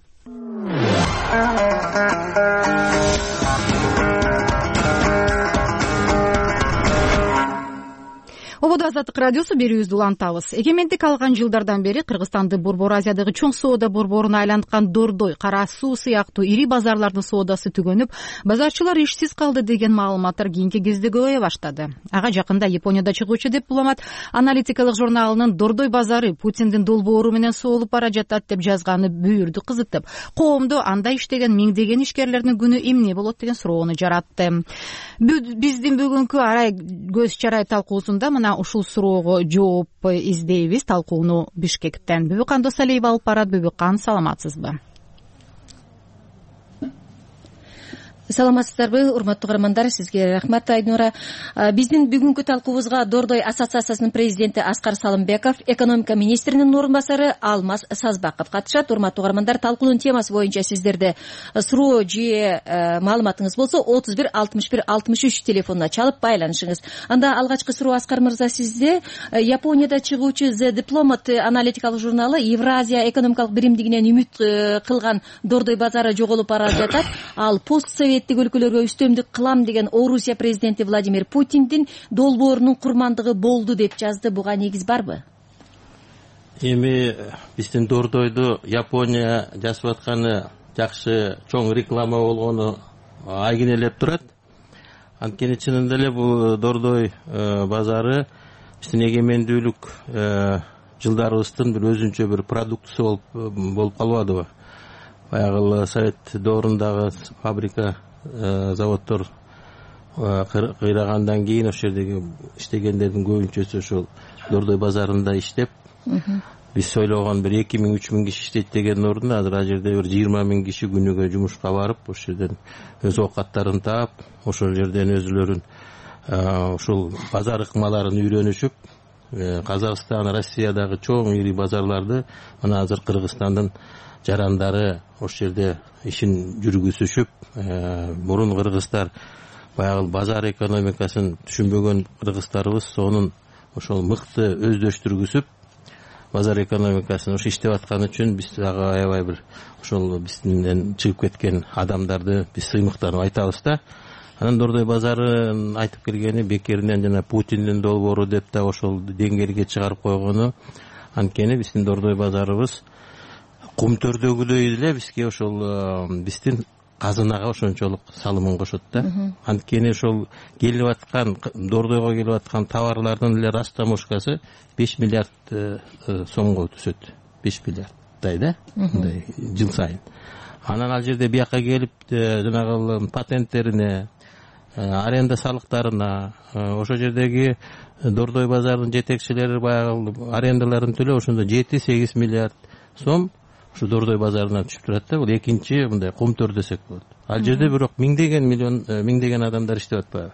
Ободо Азаттык радиосу берүүбүздү улантабыз. Эгемендик алган жылдардан бери Кыргызстанды Борбор Азиядагы чоң соода борборуна айланткан Дордой, Кара Суу сыяктуу ири базарлардын соодасы түгөнүп, базарчылар ишсиз калды деген маалыматтар кийинки кезде көбөйө баштады. Ага жакында Японияда чыгуучу дипломат аналитикалык журналынын Дордой базары Путиндин долбоору менен соолуп бара жатат деп жазганы бүйүрдү кызытып, коомдо анда иштеген миңдеген ишкерлердин күнү эмне болот деген суроону жаратты. Биздин бүгүнкү арай көз чарай талкуусунда мына ушул суроого жооп издейбиз. Талкууну Бишкектен Бүбүкан Досалиева алып барат. Бүбүкан, саламатсызбы? Саламатсыздарбы, урматтуу каармандар, сизге рахмат Айнура. Биздин бүгүнкү талкуубузга Дордой ассоциациясынын президенти Аскар Салымбеков, экономика министринин орун басары Алмаз Сазбаков катышат. Урматтуу каармандар, талкуунун темасы боюнча сиздерде суроо же маалыматыңыз болсо отуз бир алтымыш бир алтымыш үч телефонуна чалып байланышыңыз. Анда алгачкы суроо Аскар мырза сизде. Японияда чыгуучу The Diplomat аналитикалык журналы Евразия экономикалык биримдигинен үмүт кылган Дордой базары жоголуп бара жатат. Ал постсовет өлкөлөргө үстөмдүк кылам деген Орусия президенти Владимир Путиндин долбоорунун курмандыгы болду деп жазды. Буга негиз барбы? Эми биздин Дордойду Япония жасап атканы жакшы чоң реклама болгону айгинелеп турат. Анткени чынында эле бул Дордой базары биздин эгемендүүлүк жылдарыбыздын бир өзүнчө бир продуктусу болуп калбадыбы? Баягы Совет доорундагы фабрика, заводдор кыйрагандан кийин ошол жердеги иштегендердин көбүнчөсү ошол Дордой базарында иштеп, биз ойлогон бир эки миң үч миң киши иштейт деген ордуна азыр ал жерде бир жыйырма миң киши күнүгө жумушка барып, ошол жерден өз оокаттарын таап, ошол жерден өзүлөрүн ушул базар ыкмаларын үйрөнүшүп, Казакстан, Россиядагы чоң ири базарларды мына азыр Кыргызстандын жарандары ошол жерде ишин жүргүзүшүп, мурун кыргыздар баягы базар экономикасын түшүнбөгөн кыргыздарыбыз сонун ошол мыкты өздөштүргүзүп, базар экономикасын ошо иштеп аткан үчүн биз дагы аябай бир ошол бизден чыгып кеткен адамдарды биз сыймыктанып айтабыз да. Анан Дордой базарын айтып келгени бекеринен жана Путиндин долбоору деп да ошол деңгээлге чыгарып койгону. Анткени биздин Дордой базарыбыз кум төрдөгүдөй эле бизге ошол биздин казынага ошончолук салымын кошот да. Анткени ошол келип аткан Дордойго келип аткан товарлардын эле растаможкасы беш миллиард сомго түшөт. беш миллиарддай да, мындай жыл сайын. Анан ал жерде бияка келип жанагы патенттерине, аренда салыктарына, ошол жердеги Дордой базарынын жетекчилери баягы арендаларын төлөп, ошондо жети сегиз миллиард сом ушу Дордой базарынан түшүп турат да. Бул экинчи мындай комтөр десек болот. Ал жерде бирок миңдеген миллион миңдеген адамдар иштеп атпайбы?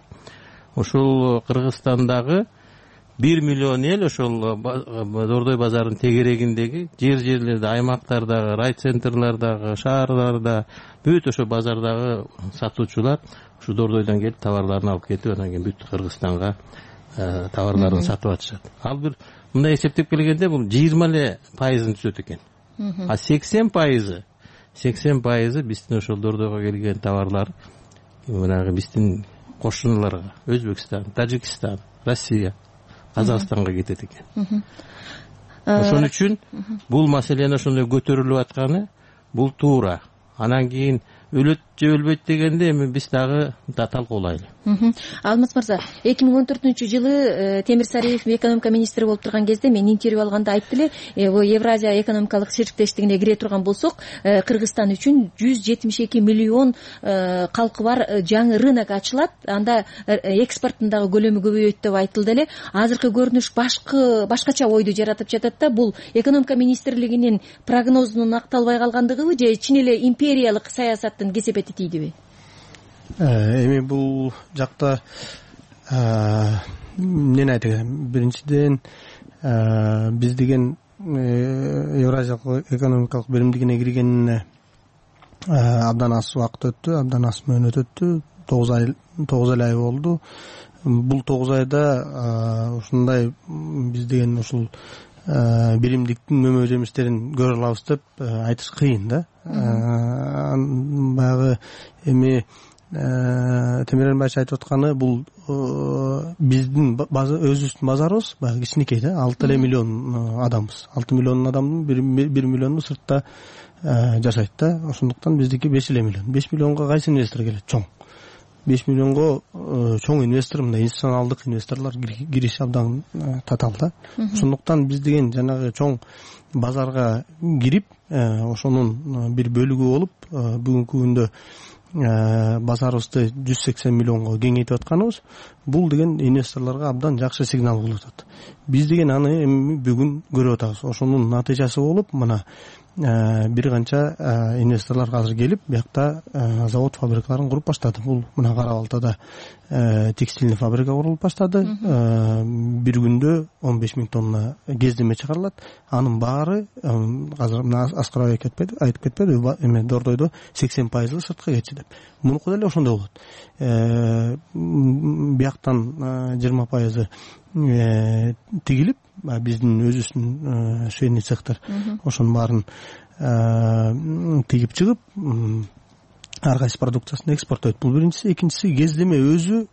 Ошол Кыргызстандагы бир миллион эл ошол Дордой базарынын тегерегиндеги жер-жерлерде, аймактардагы, райцентрлардагы, шаарларда, бүт ошо базардагы сатуучулар ушу Дордойдон келип товарларын алып кетип, анан кийин бүт Кыргызстанга товарларын сатып атышат. Ал бир мындай эсептеп келгенде бул жыйырма эле пайызын түзөт экен. А сексен пайызы сексен пайызы биздин ошол Дордойго келген товарлар мынагы биздин кошуналарга, Өзбекстан, Тажикстан, Россия, Казакстанга кетет экен. Ошон үчүн бул маселени ошондой көтөрүлүп атканы бул туура. Анан кийин өлөт же өлбөйт дегенде эми биз дагы талкуулайлы. Алмаз мырза, эки миң он төртүнчү жылы Темир Сариев экономика министри болуп турган кезде мен интервью алганда айтты эле, Евразия экономикалык сериктештигине кире турган болсок, Кыргызстан үчүн жүз жетимиш эки миллион калкы бар жаңы рынок ачылат, анда экспорттун дагы көлөмү көбөйөт деп айтылды эле. Азыркы көрүнүш башкы башкача ойду жаратып жатат да. Бул экономика министрлигинин прогнозунун акталбай калгандыгыбы же чын эле империялык саясаттын кесепети тийдиби? Эми бул жакта эмнени айтайын, биринчиден биз деген Евразиялык экономикалык биримдигине киргенине абдан аз убакыт өттү, абдан аз мөөнөт өттү, тогуз ай тогуз эле ай болду. Бул тогуз айда ушундай биз деген ушул биримдиктин мөмө жемиштерин көрө алабыз деп айтыш кыйын да. Баягы эми Темирен байчы айтып атканы бул биздин өзүбүздүн базарыбыз баягы кичинекей да, алты эле миллион адамбыз. алты миллион адамдын бир миллиону сыртта жашайт да. Ошондуктан биздики беш эле миллион. беш миллионго кайсы инвестор келет? Чоң. беш миллионго чоң инвестор, мындай институционалдык инвесторлор кириш абдан татаал да. Ошондуктан биз деген жанагы чоң базарга кирип, ошонун бир бөлүгү болуп, бүгүнкү күндө базарыбызды жүз сексен миллионго кеңейтип атканыбыз, бул деген инвесторлорго абдан жакшы сигнал болуп атат. Биз деген аны эми бүгүн көрүп атабыз. Ошонун натыйжасы болуп, мына бир канча инвесторлор азыр келип, биякта завод фабрикаларын куруп баштады. Бул мына Кара-Балтада текстильный фабрика курулуп баштады. Бир күндө он беш миң тонна кездеме чыгарылат. Анын баары азыр мына Аскар айтып кетпеди, эме Дордойдо сексен пайызы сыртка кетчү деп. Мунуку деле ошондой болот. Бияктан жыйырма пайызы тигилип, биздин өзүбүздүн швейный цехтер ошонун баарын тигип чыгып, ар кайсы продукциясын экспорттойт. Бул биринчиси. Экинчиси, кездеме өзү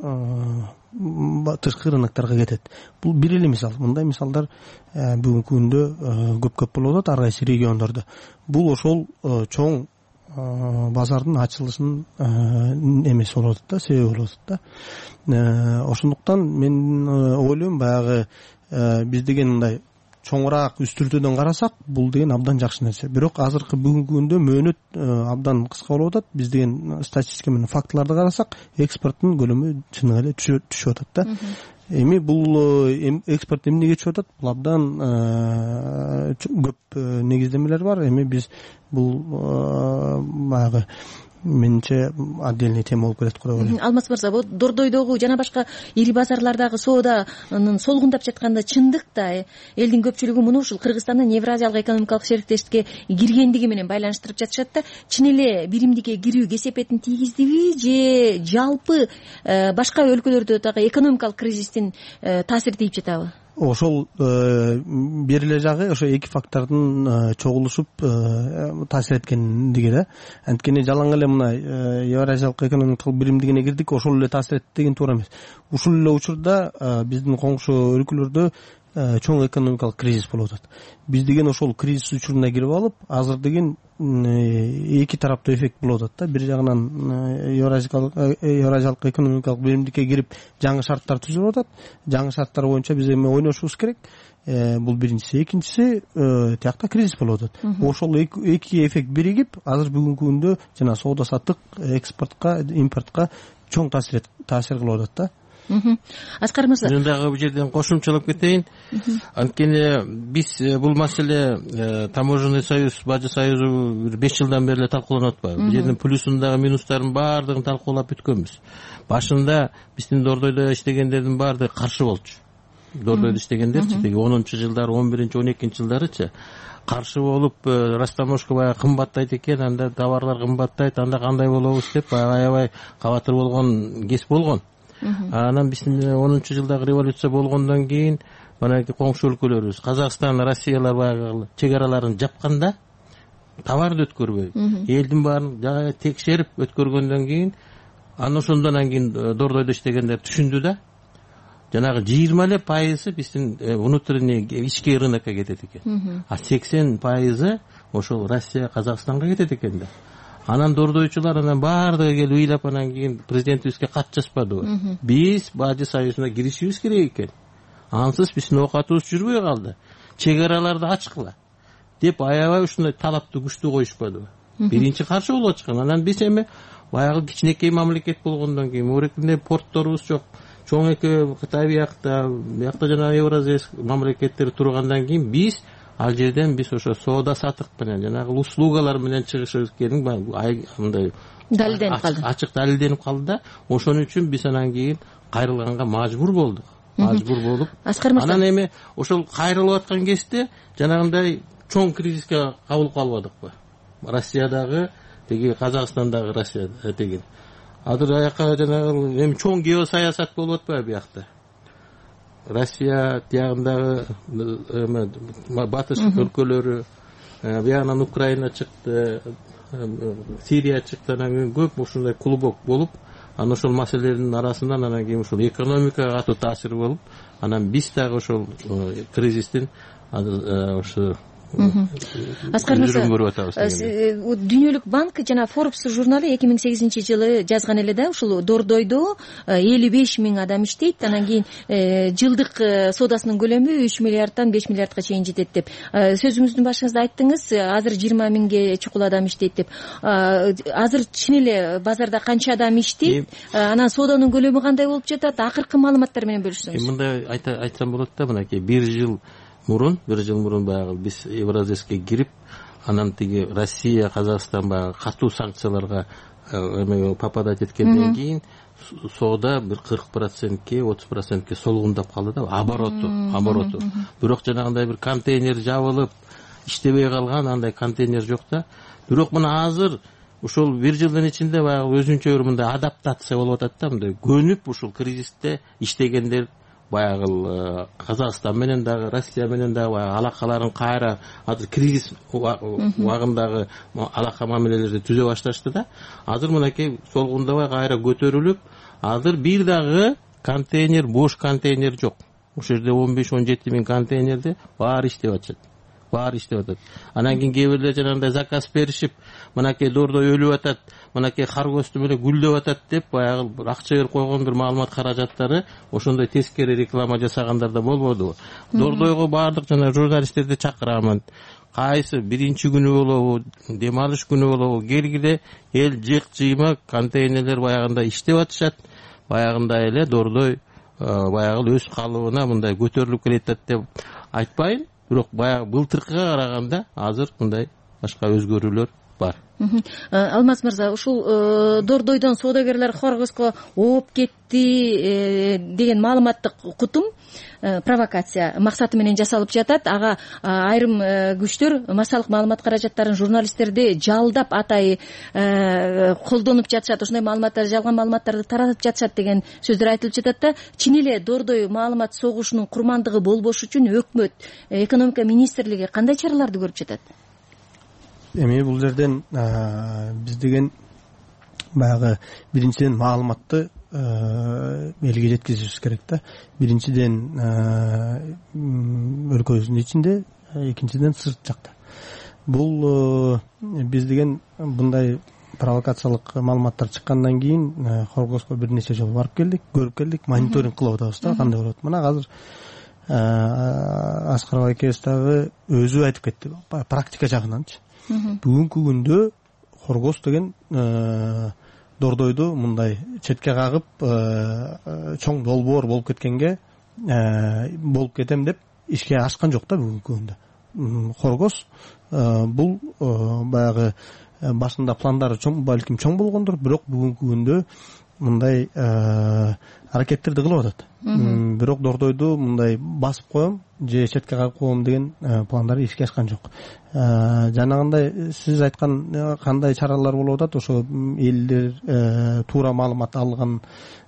тышкы рынокторго кетет. Бул бир эле мисал. Мындай мисалдар бүгүнкү күндө көп-көп болуп атат ар кайсы региондордо. Бул ошол чоң базардын ачылышынын эмеси болуп атат да, себеби болуп атат да. Ошондуктан мен ойлойм, баягы биз деген мындай чоңураак үстүртөдөн карасак, бул деген абдан жакшы нерсе. Бирок азыркы бүгүнкү күндө мөөнөт абдан кыска болуп атат. Биз деген статистика менен фактыларды карасак, экспорттун көлөмү чыныгы эле түшүп атат да. Эми бул экспорт эмнеге түшүп атат? Бул абдан көп негиздемелер бар. Эми биз бул баягы менимче отдельный тема болуп кетет го деп ойлойм. Алмаз мырза, бул Дордойдогу жана башка ири базарлардагы сооданын солгундап жатканда чындык да элдин көпчүлүгү муну ушул Кыргызстандын Евразиялык экономикалык шериктештикке киргендиги менен байланыштырып жатышат да. Чын эле биримдикке кирүү кесепетин тийгиздиби же жалпы башка өлкөлөрдө дагы экономикалык кризистин таасири тийип жатабы? Ошол бир эле жагы ошо эки фактордун чогулушуп таасир эткендиги да. Анткени жалаң эле мына Евразиялык экономикалык биримдигине кирдик, ошол эле таасир этти деген туура эмес. Ушул эле учурда биздин коңшу өлкөлөрдө чоң экономикалык кризис болуп атат. Биз деген ошол кризис учуруна кирип алып, азыр деген эки тараптуу эффект болуп атат да. Бир жагынан Евразиялык экономикалык биримдикке кирип жаңы шарттар түзүлүп атат. Жаңы шарттар боюнча биз эми ойношубуз керек. Бул биринчиси. Экинчиси, тиякта кризис болуп атат. Ошол эки эффект биригип, азыр бүгүнкү күндө жана соода саттык, экспортко, импортко чоң таасир таасир кылып атат да. Аскар мырза, мен дагы бул жерден кошумчалап кетейин. Анткени биз бул маселе таможенный союз, бажы союзу беш жылдан бери эле талкууланып атпайбы? Бул жердин плюсун дагы минустарын баардыгын талкуулап бүткөнбүз. Башында биздин Дордойдо иштегендердин баардыгы каршы болчу. Дордойдо иштегендерчи, теги онунчу жылдары, он биринчи, он экинчи жылдарычы каршы болуп, растаможка баягы кымбаттайт экен, анда товарлар кымбаттайт, анда кандай болобуз деп аябай кабатыр болгон кез болгон. Анан биздин онунчу жылдагы революция болгондон кийин манайки коңшу өлкөлөрүбүз Казакстан, Россиялар баягы чек араларын жапканда товарды өткөрбөй, элдин баарын текшерип өткөргөндөн кийин анан ошондон кийин Дордойдо иштегендер түшүндү да, жанагы жыйырма эле пайызы биздин внутренний ички рынокко кетет экен, а сексен пайызы ошол Россия, Казакстанга кетет экен да. Анан Дордойчулар анан баардыгы келип ыйлап, анан кийин президентибизге кат жазбадыбы? Биз бажы союзуна киришибиз керек экен. Ансыз биздин оокатыбыз жүрбөй калды. Чек араларды ачкыла деп аябай ушундай талапты күчтүү коюшпадыбы? Биринчи каршы болуп чыккан. Анан биз эми баягы кичинекей мамлекет болгондон кийин, мурекинде портторубуз жок. Чоң эки Кытай биякта, биякта жана Евразия мамлекеттери тургандан кийин биз ал жерден биз ошо соода сатык менен жанагы услугалар менен чыгышыбыз керек, мындай далилденип калды. Ачык далилденип калды да. Ошон үчүн биз анан кийин кайрылганга мажбур болдук. Мажбур болуп, анан эми ошол кайрылып аткан кезде жанагындай чоң кризиске кабыл калбадыкпы? Россиядагы тиги Казакстандагы Россия деген. Азыр аяка жанагы эми чоң геосаясат болуп атпайбы биякта. Россия тиягындагы батыш өлкөлөрү, биягынан Украина чыкты, Сирия чыкты, анан кийин көп ушундай клубок болуп, анан ошол маселелердин арасынан анан кийин ушул экономикага катуу таасир болуп, анан биз дагы ошол кризистин ошо Аскар мырза, Дүйнөлүк банк жана Forbes журналы эки миң сегизинчи жылы жазган эле да, ушул Дордойдо элүү беш миң адам иштейт, анан кийин жылдык соодасынын көлөмү үч миллиарддан беш миллиардка чейин жетет деп. Сөзүңүздүн башыңызда айттыңыз, азыр жыйырма миңге чукул адам иштейт деп. Азыр чын эле базарда канча адам иштейт, анан соодонун көлөмү кандай болуп жатат? Акыркы маалыматтар менен бөлүшсөңүз. Мындай айтсам болот да, мынакей бир жыл мурун, бир жыл мурун баягы биз Евразеске кирип, анан тиги Россия, Казакстан баягы катуу санкцияларга эме попадать эткенден кийин соода бир кырк процентке, отуз процентке солгундап калды да, обороту, обороту. Бирок жанагындай бир контейнер жабылып, иштебей калган андай контейнер жок да. Бирок мына азыр ушул бир жылдын ичинде баягы өзүнчө бир мындай адаптация болуп атат да, мындай көнүп ушул кризисте иштегендер баягы Казакстан менен дагы, Россия менен дагы баягы алакаларын кайра азыр кризис убагындагы алака мамилелерди түзө башташты да. Азыр мынакей солгундабай кайра көтөрүлүп, азыр бир дагы контейнер, бош контейнер жок. Ошол жерде он беш он жети миң контейнерде баары иштеп атышат. Баары иштеп атат. Анан кийин кээ бирлер жанагындай заказ беришип, мынакей Дордой өлүп атат, мынакей Харгосту менен гүлдөп атат деп баягы бир акча берип койгон бир маалымат каражаттары ошондой тескери реклама жасагандар да болбоду. Дордойго баардык жана журналисттерди чакырамын. Кайсы биринчи күнү болобу, дем алыш күнү болобу, келгиле эл жык жыйма контейнерлер баягындай иштеп атышат. Баягындай эле Дордой баягы өз калыбына мындай көтөрүлүп келатат деп айтпайын. Бирок баягы былтыркыга караганда азыр мындай башка өзгөрүүлөр бар. Алмаз мырза, ушул Дордойдон соодагерлер Хоргоско ооп кетти деген маалыматтык кутум провокация максаты менен жасалып жатат. Ага айрым күчтөр массалык маалымат каражаттарын журналисттерди жалдап атайы колдонуп жатышат, ошондой маалыматтар, жалган маалыматтарды таратып жатышат деген сөздөр айтылып жатат да. Чын эле Дордой маалымат согушунун курмандыгы болбош үчүн өкмөт, экономика министрлиги кандай чараларды көрүп жатат? Эми бул жерден биз деген баягы биринчиден маалыматты элге жеткизишибиз керек да. Биринчиден өлкөбүздүн ичинде, экинчиден сырт жакта. Бул биз деген мындай провокациялык маалыматтар чыккандан кийин Хоргоско бир нече жолу барып келдик, көрүп келдик, мониторинг кылып атабыз да, кандай болот. Мына азыр Аскар Байкебиз дагы өзү айтып кетти, практика жагынанчы. Бүгүнкү күндө Хоргос деген Дордойду мындай четке кагып чоң долбоор болуп кеткенге болуп кетем деп ишке ашкан жок да бүгүнкү күндө. Хоргос бул баягы башында пландары чоң, балким чоң болгондур, бирок бүгүнкү күндө мындай аракеттерди кылып атат. Бирок Дордойду мындай басып коем же четке кагып коем деген пландары ишке ашкан жок. Жанагындай сиз айткан кандай чаралар болуп атат, ошо элдер туура маалымат алган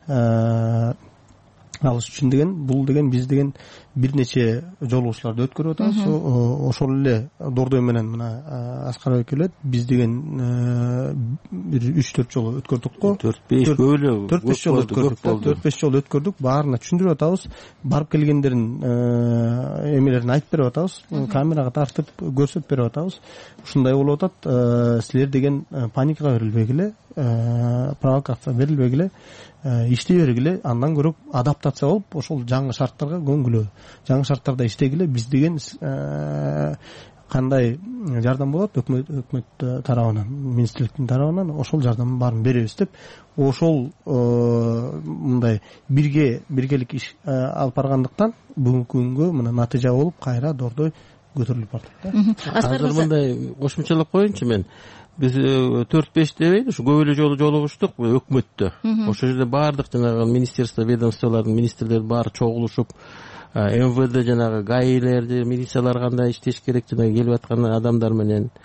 алыш үчүн деген, бул деген биз деген бир нече жолугушууларды өткөрүп атабыз. Ошол эле Дордой менен мына Аскар Байкебиз биз деген бир үч төрт жолу өткөрдүк го. төрт беш бөлө төрт беш жолу өткөрдүк. төрт беш жолу өткөрдүк. Баарына түшүндүрүп атабыз. Барып келгендерин эмелерин айтып берип атабыз. Камерага тартып көрсөтүп берип атабыз. Ушундай болуп атат. Силер деген паникага берилбегиле, провокация берилбегиле, иштей бергиле, андан көрөк адаптация болуп, ошол жаңы шарттарга көнгүлө. Жаңы шарттарда иштегиле, биз деген кандай жардам болот өкмөт өкмөт тарабынан, министрликтин тарабынан ошол жардамдын баарын беребиз деп, ошол мындай бирге биргелик иш алып баргандыктан бүгүнкү күнгө мына натыйжа болуп кайра Дордой көтөрүлүп бардык да. Азыр мындай кошумчалап коеюнчу мен. Биз төрт беш дебейли, ушу көп эле жолу жолугуштук өкмөттө. Ошол жерде баардык жанагы министерство, ведомстволордун министрлери баары чогулушуп, МВД жанагы гаилерди, милициялар кандай иштеш керек, жана келип аткан адамдар менен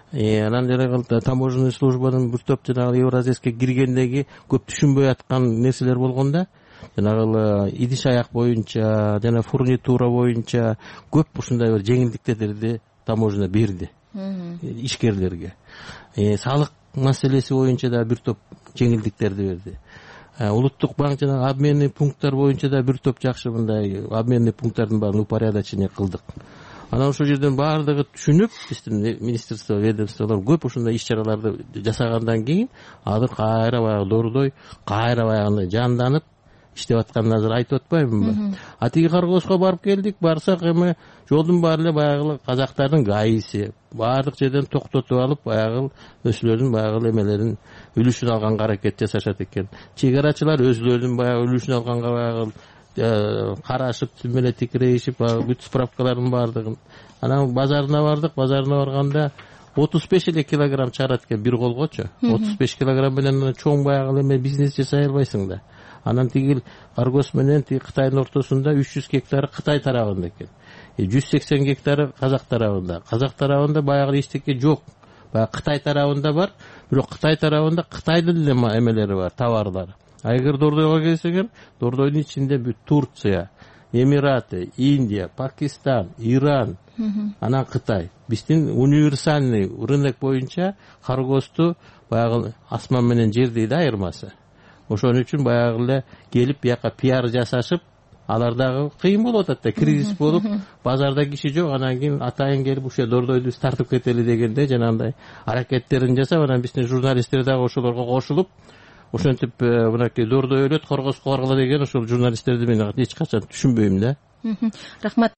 анан жанагы таможенный службанын бир топ жанагы Евразияске киргендеги көп түшүнбөй аткан нерселер болгон да. Жанагы идиш аяк боюнча жана фурнитура боюнча көп ушундай бир жеңилдиктерди таможня берди ишкерлерге. Салык маселеси боюнча да бир топ жеңилдиктерди берди. Улуттук банк жана обменный пункттар боюнча да бир топ жакшы мындай обменный пункттардын баарын упорядочение кылдык. Анан ошол жерден баардыгы түшүнүп, биздин министрство, ведомстволор көп ушундай иш-чараларды жасагандан кийин азыр кайра баягы дордой, кайра баягы жанданып иштеп атканын азыр айтып атпаймынбы? А тиги Каргоска барып келдик, барсак эми жолдун баары эле баягы казактардын гаиси баардык жерден токтотуп алып, баягы өзүлөрүнүн баягы эмелерин үлүшүн алганга аракет жасашат экен. Чек арачылар өзүлөрүнүн баягы үлүшүн алганга баягы карашып, түн менен тикирейишип, бүт справкалардын баардыгын. Анан базарына бардык, базарына барганда отуз беш эле килограмм чыгарат экен бир колгочу. отуз беш килограмм менен чоң баягы эме бизнес жасай албайсың да. Анан тигил Каргос менен тиги Кытайдын ортосунда үч жүз гектары Кытай тарабында экен. жүз сексен гектары Казак тарабында. Казак тарабында баягы эчтеке жок. Баягы Кытай тарабында бар, бирок Кытай тарабында Кытайдын эле эмелери бар, товарлары. А эгер Дордойго келсең, Дордойдун ичинде бүт Турция, Эмираты, Индия, Пакистан, Иран, анан Кытай. Биздин универсальный рынок боюнча Каргосту баягы асман менен жер дейт айырмасы. Ошон үчүн баягы эле келип бияка пиар жасашып, алар дагы кыйын болуп атат да, кризис болуп, базарда киши жок, анан кийин атайын келип ушул Дордойду тартып кетели дегенде жанагындай аракеттерин жасап, анан биздин журналисттер дагы ошолорго кошулуп, ошентип мынакей Дордой өлөт, Коргоско баргыла деген ошол журналисттерди мен эч качан түшүнбөйм да. Рахмат.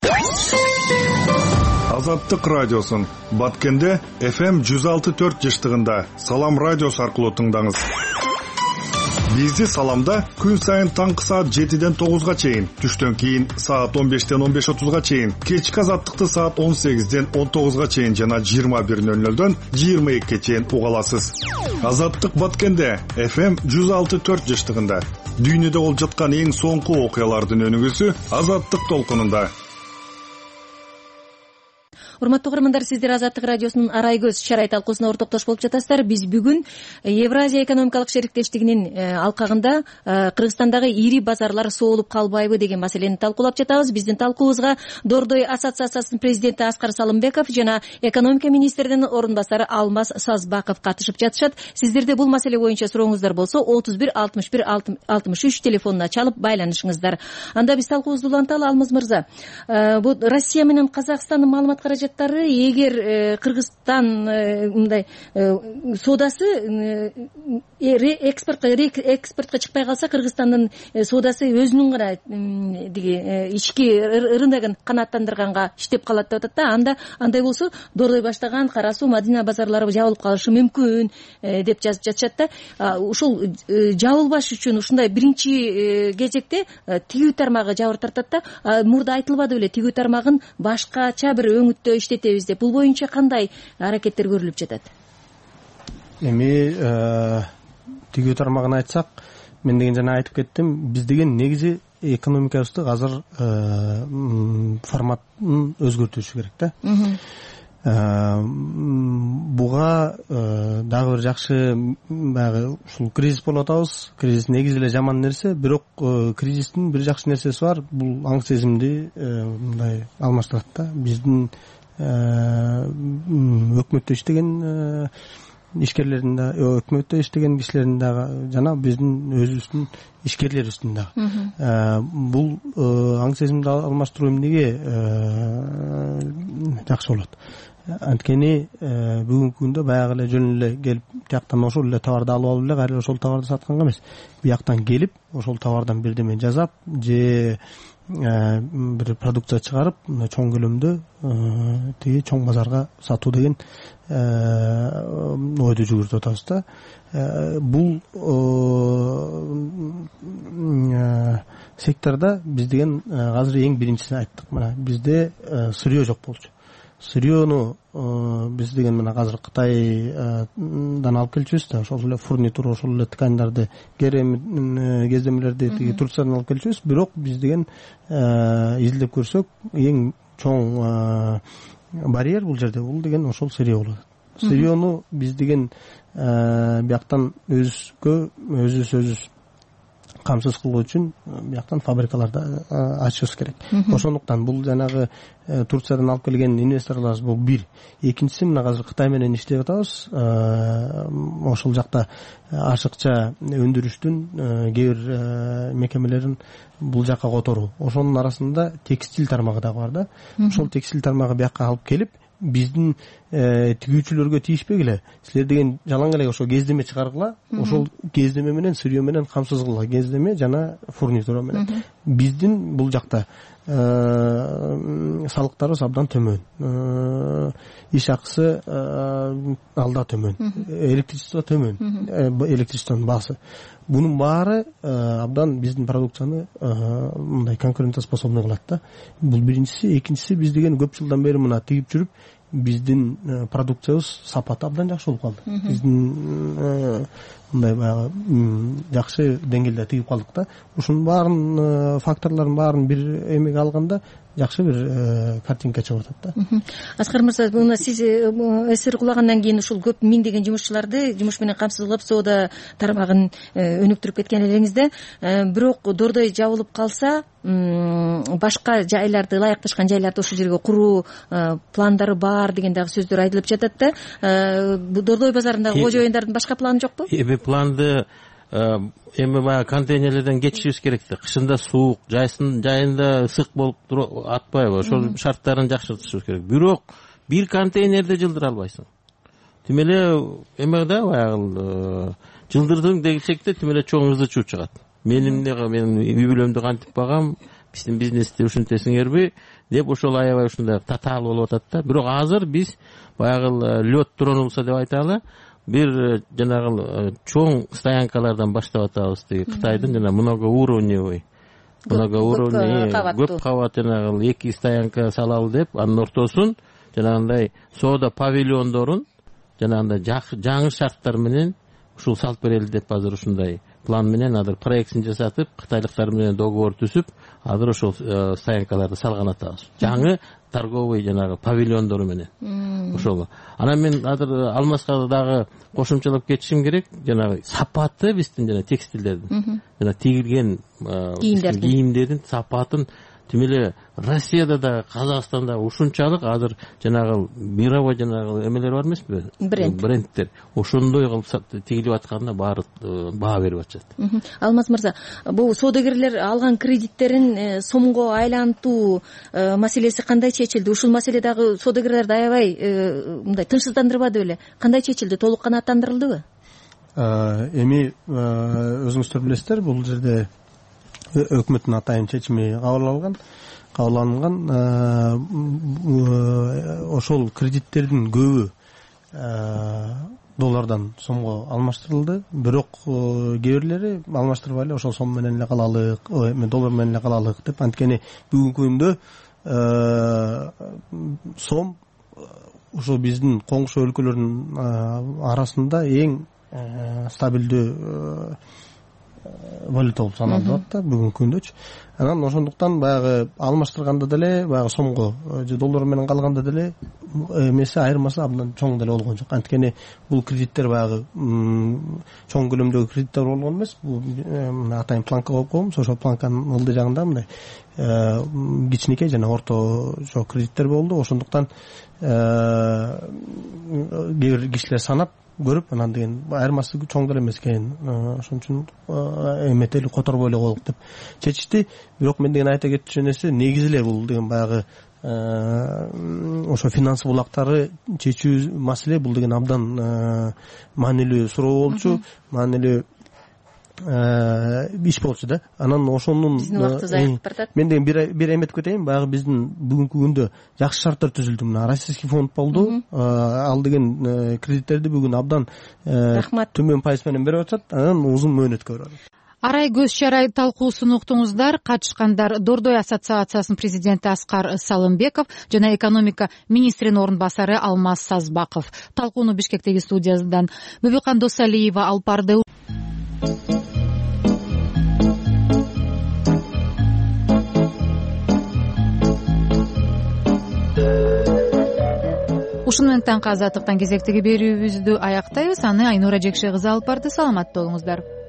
Азаттык радиосун Баткенде эф эм жүз алты төрт жыштыгында Салам радиосу аркылуу тыңдаңыз. Бизди Саламда күн сайын таңкы саат жетиден тогузга чейин, түштөн кийин саат он бештен он беш отузга чейин, кечки Азаттыкты саат он сегизден он тогузга чейин жана жыйырма бир нөл нөлдөн жыйырма экиге чейин уга аласыз. Азаттык Баткенде эф эм жүз алты төрт жыштыгында дүйнөдө болуп жаткан эң соңку окуялардын өнүгүүсү Азаттык толкунунда. Урматтуу угармандар, сиздер Азаттык радиосунун Арай көз чарай талкуусуна ортоктош болуп жатасыздар. Биз бүгүн Евразия экономикалык шериктештигинин алкагында Кыргызстандагы ири базарлар соолуп калбайбы деген маселени талкуулап жатабыз. Биздин талкуубузга Дордой ассоциациясынын президенти Аскар Салымбеков жана экономика министринин орун басары Алмаз Сазбаков катышып жатышат. Сиздерде бул маселе боюнча сурооңуздар болсо отуз бир алтымыш бир алтымыш үч телефонуна чалып байланышыңыздар. Анда биз талкуубузду уланталы. Алмаз мырза, бул Россия менен Казакстандын маалымат каражат эгер Кыргызстан мындай соодасы экспортко экспортко чыкпай калса, Кыргызстандын соодасы өзүнүн гана диги ички рыногун канааттандырганга иштеп калат деп атат да. Анда андай болсо Дордой баштаган Кара Суу, Мадина базарлары жабылып калышы мүмкүн деп жазып жатышат да. Ушул жабылбаш үчүн ушундай биринчи кезекте тигүү тармагы жабыр тартат да. Мурда айтылбады беле, тигүү тармагын башкача бир өңүттө иштетебиз деп. Бул боюнча кандай аракеттер көрүлүп жатат? Эми тигүү тармагын айтсак, мен деген жана айтып кеттим, биз деген негизи экономикабызды азыр форматын өзгөртүшү керек да. Буга дагы бир жакшы баягы ушул кризис болуп атабыз. Кризис негизи эле жаман нерсе, бирок кризистин бир жакшы нерсеси бар. Бул аң сезимди мындай алмаштырат да. Биздин өкмөттө иштеген ишкерлердин да, өкмөттө иштеген кишилердин дагы жана биздин өзүбүздүн ишкерлерибиздин дагы бул аң сезимди алмаштыруу эмнеге жакшы болот? Анткени бүгүнкү күндө баягы эле жөн эле келип тияктан ошол эле товарды алып алып эле кайра ошол товарды сатканга эмес, бияктан келип ошол товардан бирдеме жасап же бир продукция чыгарып чоң көлөмдө тиги чоң базарга сатуу деген ойду жүгүртүп атабыз да. Бул секторда биз деген азыр эң биринчисин айттык. Мына бизде сырье жок болчу. Сырьену биз деген мына азыр Кытайдан алып келчүбүз да, ошол эле фурнитура, ошол эле тканьдарды, кездемелерди тиги Турциядан алып келчүбүз. Бирок биз деген изилдеп көрсөк, эң чоң барьер бул жерде бул деген ошол сырье болот. сырьену биз деген бияктан өзгө өзүбүз өзүбүз камсыз кылуу үчүн бияктан фабрикаларды ачышыбыз керек. Ошондуктан бул жанагы Турциядан алып келген инвесторлорубуз бул бир. Экинчиси мына азыр Кытай менен иштеп атабыз. Ошол жакта ашыкча өндүрүштүн кээ бир мекемелерин бул жака которуу. Ошонун арасында текстиль тармагы дагы бар да. Ошол текстиль тармагы бияка алып келип биздин тигүүчүлөргө тийишпегиле. Силер деген жалаң эле ошо кездеме чыгаргыла, ошол кездеме менен сырье менен камсыз кылгыла, кездеме жана фурнитура менен. Биздин бул жакта салыктарыбыз абдан төмөн. Иш акысы алда төмөн. Электричество төмөн. Электричествонун баасы. Бунун баары абдан биздин продукцияны мындай конкурентоспособный кылат да. Бул биринчиси, экинчиси биз деген көп жылдан бери мына тигип жүрүп биздин продукциябыз сапаты абдан жакшы болуп калды. Биздин мындай баягы жакшы деңгээлде тигип калдык да. Ушунун баарын факторлордун баарын бир эмеге алганда жакшы бир картинка чыгып атат да. Аскар мырза, мына сиз эсир кулагандан кийин ушул көп миңдеген жумушчуларды жумуш менен камсыз кылып соода тармагын өнүктүрүп кеткен элеңизде, бирок дордой жабылып калса, башка жайларды, ылайыкташкан жайларды ошол жерге куруу пландары бар деген дагы сөздөр айтылып жатат да. Дордой базарындагы кожоюндардын башка планы жокпу? Эми планды эми баягы контейнерлерден кетишибиз керек да. Кышында суук, жайында ысык болуп атпайбы? Ошол шарттарын жакшыртышыбыз керек. Бирок бир контейнерде жылдыра албайсың. Тим эле эме да баягы жылдырдың десекте тим эле чоң ызы чуу чыгат. Менин менин үй бүлөмдү кантип багам, биздин бизнести ушинтесиңерби деп ошол аябай ушундай татаал болуп атат да. Бирок азыр биз баягы лёд тронулса деп айталы, бир жанагы чоң стоянкалардан баштап атабыз. Тиги Кытайдын жана многоуровневый многоуровневый көп кабат жанагы эки стоянка салалы деп, анын ортосун жанагындай соода павильондорун жанагындай жаңы шарттар менен ушул салып берели деп азыр ушундай план менен азыр проектин жасатып, кытайлыктар менен договор түзүп, азыр ошол стоянкаларды салган атабыз. Жаңы торговый жанагы павильондору менен. Ошол. Анан мен азыр Алмаска дагы кошумчалап кетишим керек, жанагы сапаты биздин жана текстилдердин, жана тигилген кийимдердин сапатын тим эле Россияда да, Казакстанда ушунчалык азыр жанагы мировой жанагы эмелер бар эмеспи? Брендтер. Ошондой кылып тигилип атканда баары баа берип атышат. Алмаз мырза, бул соодагерлер алган кредиттерин сомго айлантуу маселеси кандай чечилди? Ушул маселе дагы соодагерлерди аябай мындай тынчсыздандырбады беле? Кандай чечилди? Толук канааттандырылдыбы? Эми өзүңүздөр билесиздер, бул жерде өкмөттүн атайын чечими кабыл алган, кабыл алынган. Ошол кредиттердин көбү доллардан сомго алмаштырылды. Бирок кээ бирлери алмаштырбай эле ошол сом менен эле калалык, доллар менен эле калалык деп, анткени бүгүнкү күндө сом ошо биздин коңшу өлкөлөрдүн арасында эң стабилдүү валюта болуп саналып атат да бүгүнкү күндөчү. Анан ошондуктан баягы алмаштырганда деле, баягы сомго же доллар менен калганда деле эмеси айырмасы абдан чоң деле болгон жок. Анткени бул кредиттер баягы чоң көлөмдөгү кредиттер болгон эмес. Бул атайын планка болуп койгонбуз. Ошол планканын ылды жагында мындай кичинекей жана орточо кредиттер болду. Ошондуктан кээ бир кишилер санап көрүп, анан деген айырмасы чоң деле эмес экен, ошон үчүн эметели которбой эле коелук деп чечишти. Бирок мен деген айта кетчү нерсе, негизи эле бул деген баягы ошо финансы булактары чечүү маселе, бул деген абдан маанилүү суроо болчу, маанилүү иш болчу да. Анан ошонун мен деген бир эметип кетейин, баягы биздин бүгүнкү күндө жакшы шарттар түзүлдү. Мына российский фонд болду, ал деген кредиттерди бүгүн абдан төмөн пайыз менен берип атат, анан узун мөөнөткө берип атат. Арай көз чарай талкуусун уктуңуздар. Катышкандар Дордой ассоциациясынын президенти Аскар Салымбеков жана экономика министринин орун басары Алмаз Сазбаков. Талкууну Бишкектеги студиясынан Бүбүкан Досалиева алып барды. ушуну менен таңкы азаттыктан кезектеги берүүбүздү аяктайбыз. Аны Айнура Жекше кызы алып барды. Саламатта болуңуздар.